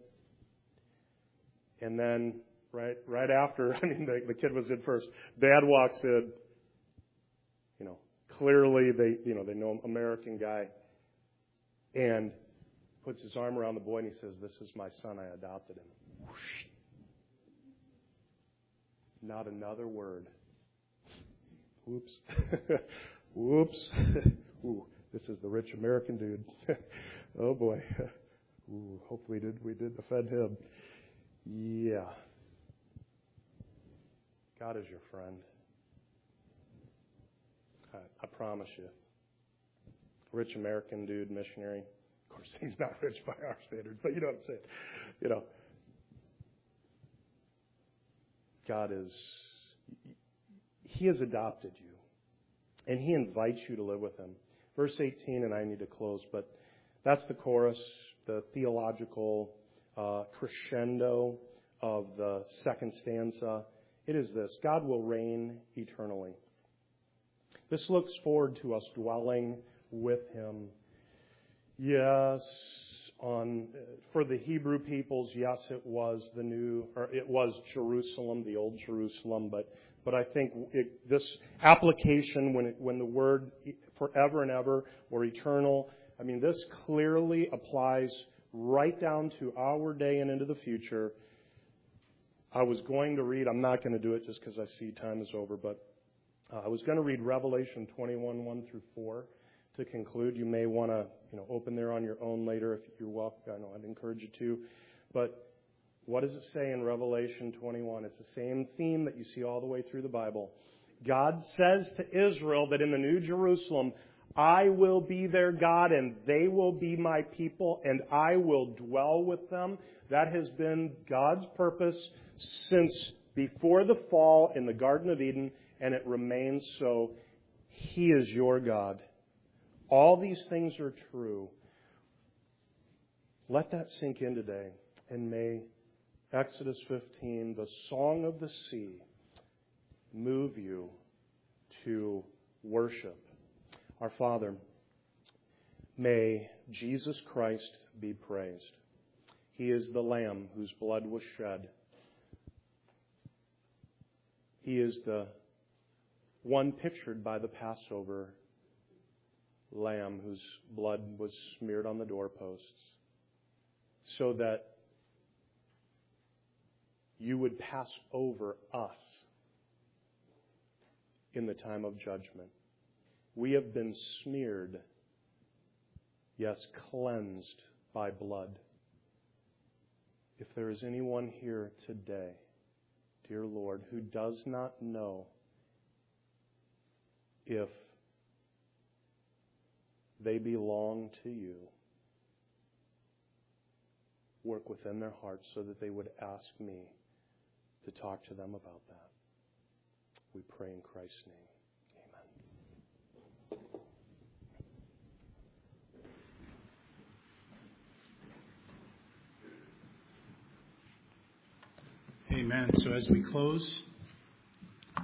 And then right right after, I mean, the, the kid was in first. Dad walks in. You know, clearly they, you know, they know him, American guy, and puts his arm around the boy and he says, "This is my son. I adopted him." Whoosh. Not another word. Whoops. Whoops. Ooh, this is the rich American dude. Oh boy. Ooh, hopefully did we did offend him. Yeah. God is your friend. I, I promise you. Rich American dude, missionary. Of course, he's not rich by our standards, but you know what I'm saying. You know. God is, He has adopted you. And He invites you to live with Him. Verse eighteen, and I need to close, but that's the chorus, the theological uh, crescendo of the second stanza. It is this: God will reign eternally. This looks forward to us dwelling with Him. Yes, on for the Hebrew peoples, yes, it was the new, or it was Jerusalem, the old Jerusalem, but but I think it, this application, when it, when the word forever and ever or eternal, I mean, this clearly applies right down to our day and into the future. I was going to read, I'm not going to do it just because I see time is over, but uh, I was going to read Revelation twenty-one, one through four to conclude. You may want to, you know, open there on your own later if you're welcome. I know I'd encourage you to. But what does it say in Revelation twenty-one? It's the same theme that you see all the way through the Bible. God says to Israel that in the New Jerusalem, I will be their God and they will be my people and I will dwell with them. That has been God's purpose since before the fall in the Garden of Eden, and it remains so. He is your God. All these things are true. Let that sink in today, and may Exodus fifteen, the song of the sea, move you to worship. Our Father, may Jesus Christ be praised. He is the Lamb whose blood was shed. He is the one pictured by the Passover Lamb whose blood was smeared on the doorposts, so that you would pass over us in the time of judgment. We have been smeared, yes, cleansed by blood. If there is anyone here today, dear Lord, who does not know if they belong to you, work within their hearts so that they would ask me to talk to them about that. We pray in Christ's name. Amen. So as we close, I'm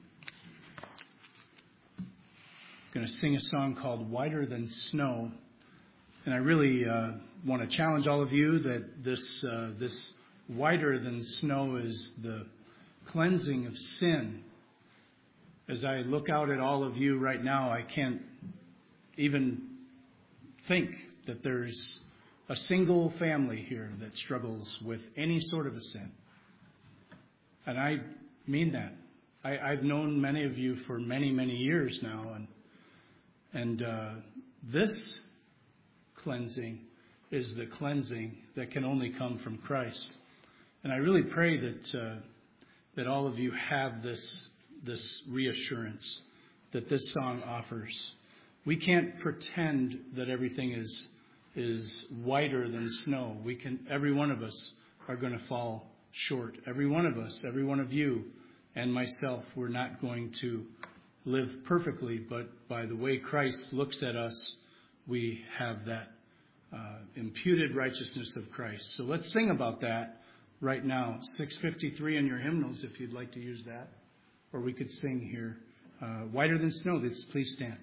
going to sing a song called Whiter Than Snow. And I really uh, want to challenge all of you that this uh, this whiter than snow is the cleansing of sin. As I look out at all of you right now, I can't even think that there's a single family here that struggles with any sort of a sin. And I mean that. I, I've known many of you for many, many years now, and and uh, this cleansing is the cleansing that can only come from Christ. And I really pray that uh, that all of you have this this reassurance that this song offers. We can't pretend that everything is is whiter than snow. We can. Every one of us are going to fall short. Every one of us, every one of you and myself, we're not going to live perfectly, but by the way Christ looks at us, we have that uh, imputed righteousness of Christ. So let's sing about that right now. six fifty-three in your hymnals, if you'd like to use that. Or we could sing here. Uh, Whiter Than Snow. Please stand.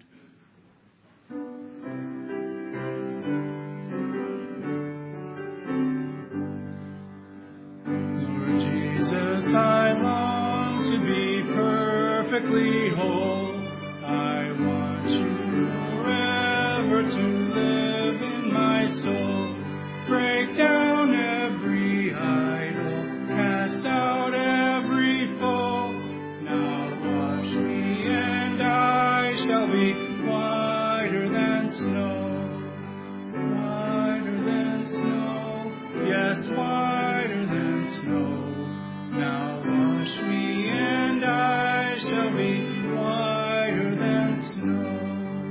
I long to be perfectly whole. I want you forever to live in my soul. Break down every idol, cast out every foe. Now wash me and I shall be whiter than snow. Whiter than snow, yes, whiter than snow. Now wash me and I shall be whiter than snow.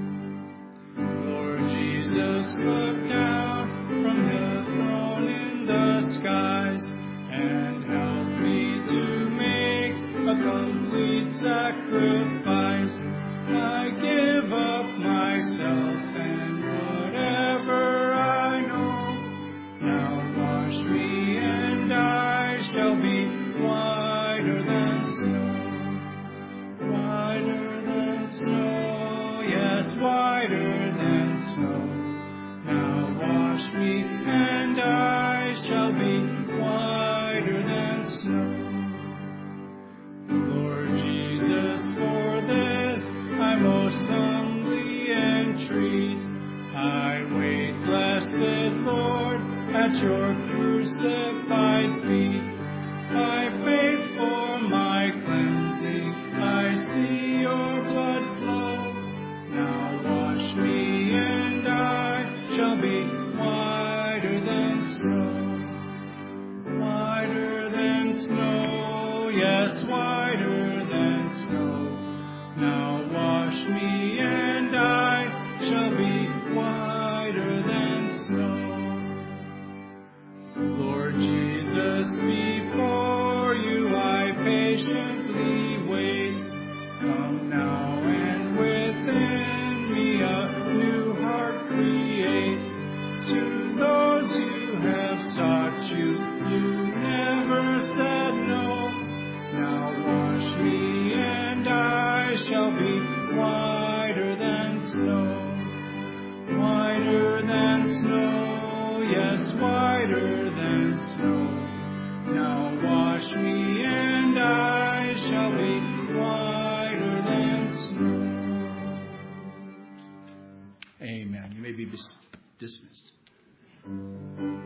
Lord Jesus, look down from the throne in the skies and help me to make a complete sacrifice. I give up myself and whatever I know. Now wash me and I shall be whiter than snow, whiter than snow, yes, whiter than snow. Now wash me and I shall be whiter than snow. Lord Jesus, for this I most humbly entreat. I wait, blessed Lord, at your crucified feet. By faith for my cleansing, I see your blood flow. Now wash me and I shall be whiter than snow. Whiter than snow, yes, whiter than snow. Now wash me and I shall be whiter than snow. Lord Jesus, before you I patiently wait. Come now and within me a new heart create. To those who have sought you, you never said no. Now wash me and I shall be whiter than snow. Whiter than snow, yes, whiter than snow. Now wash me and I shall be whiter than snow. Amen. You may be dis- dismissed.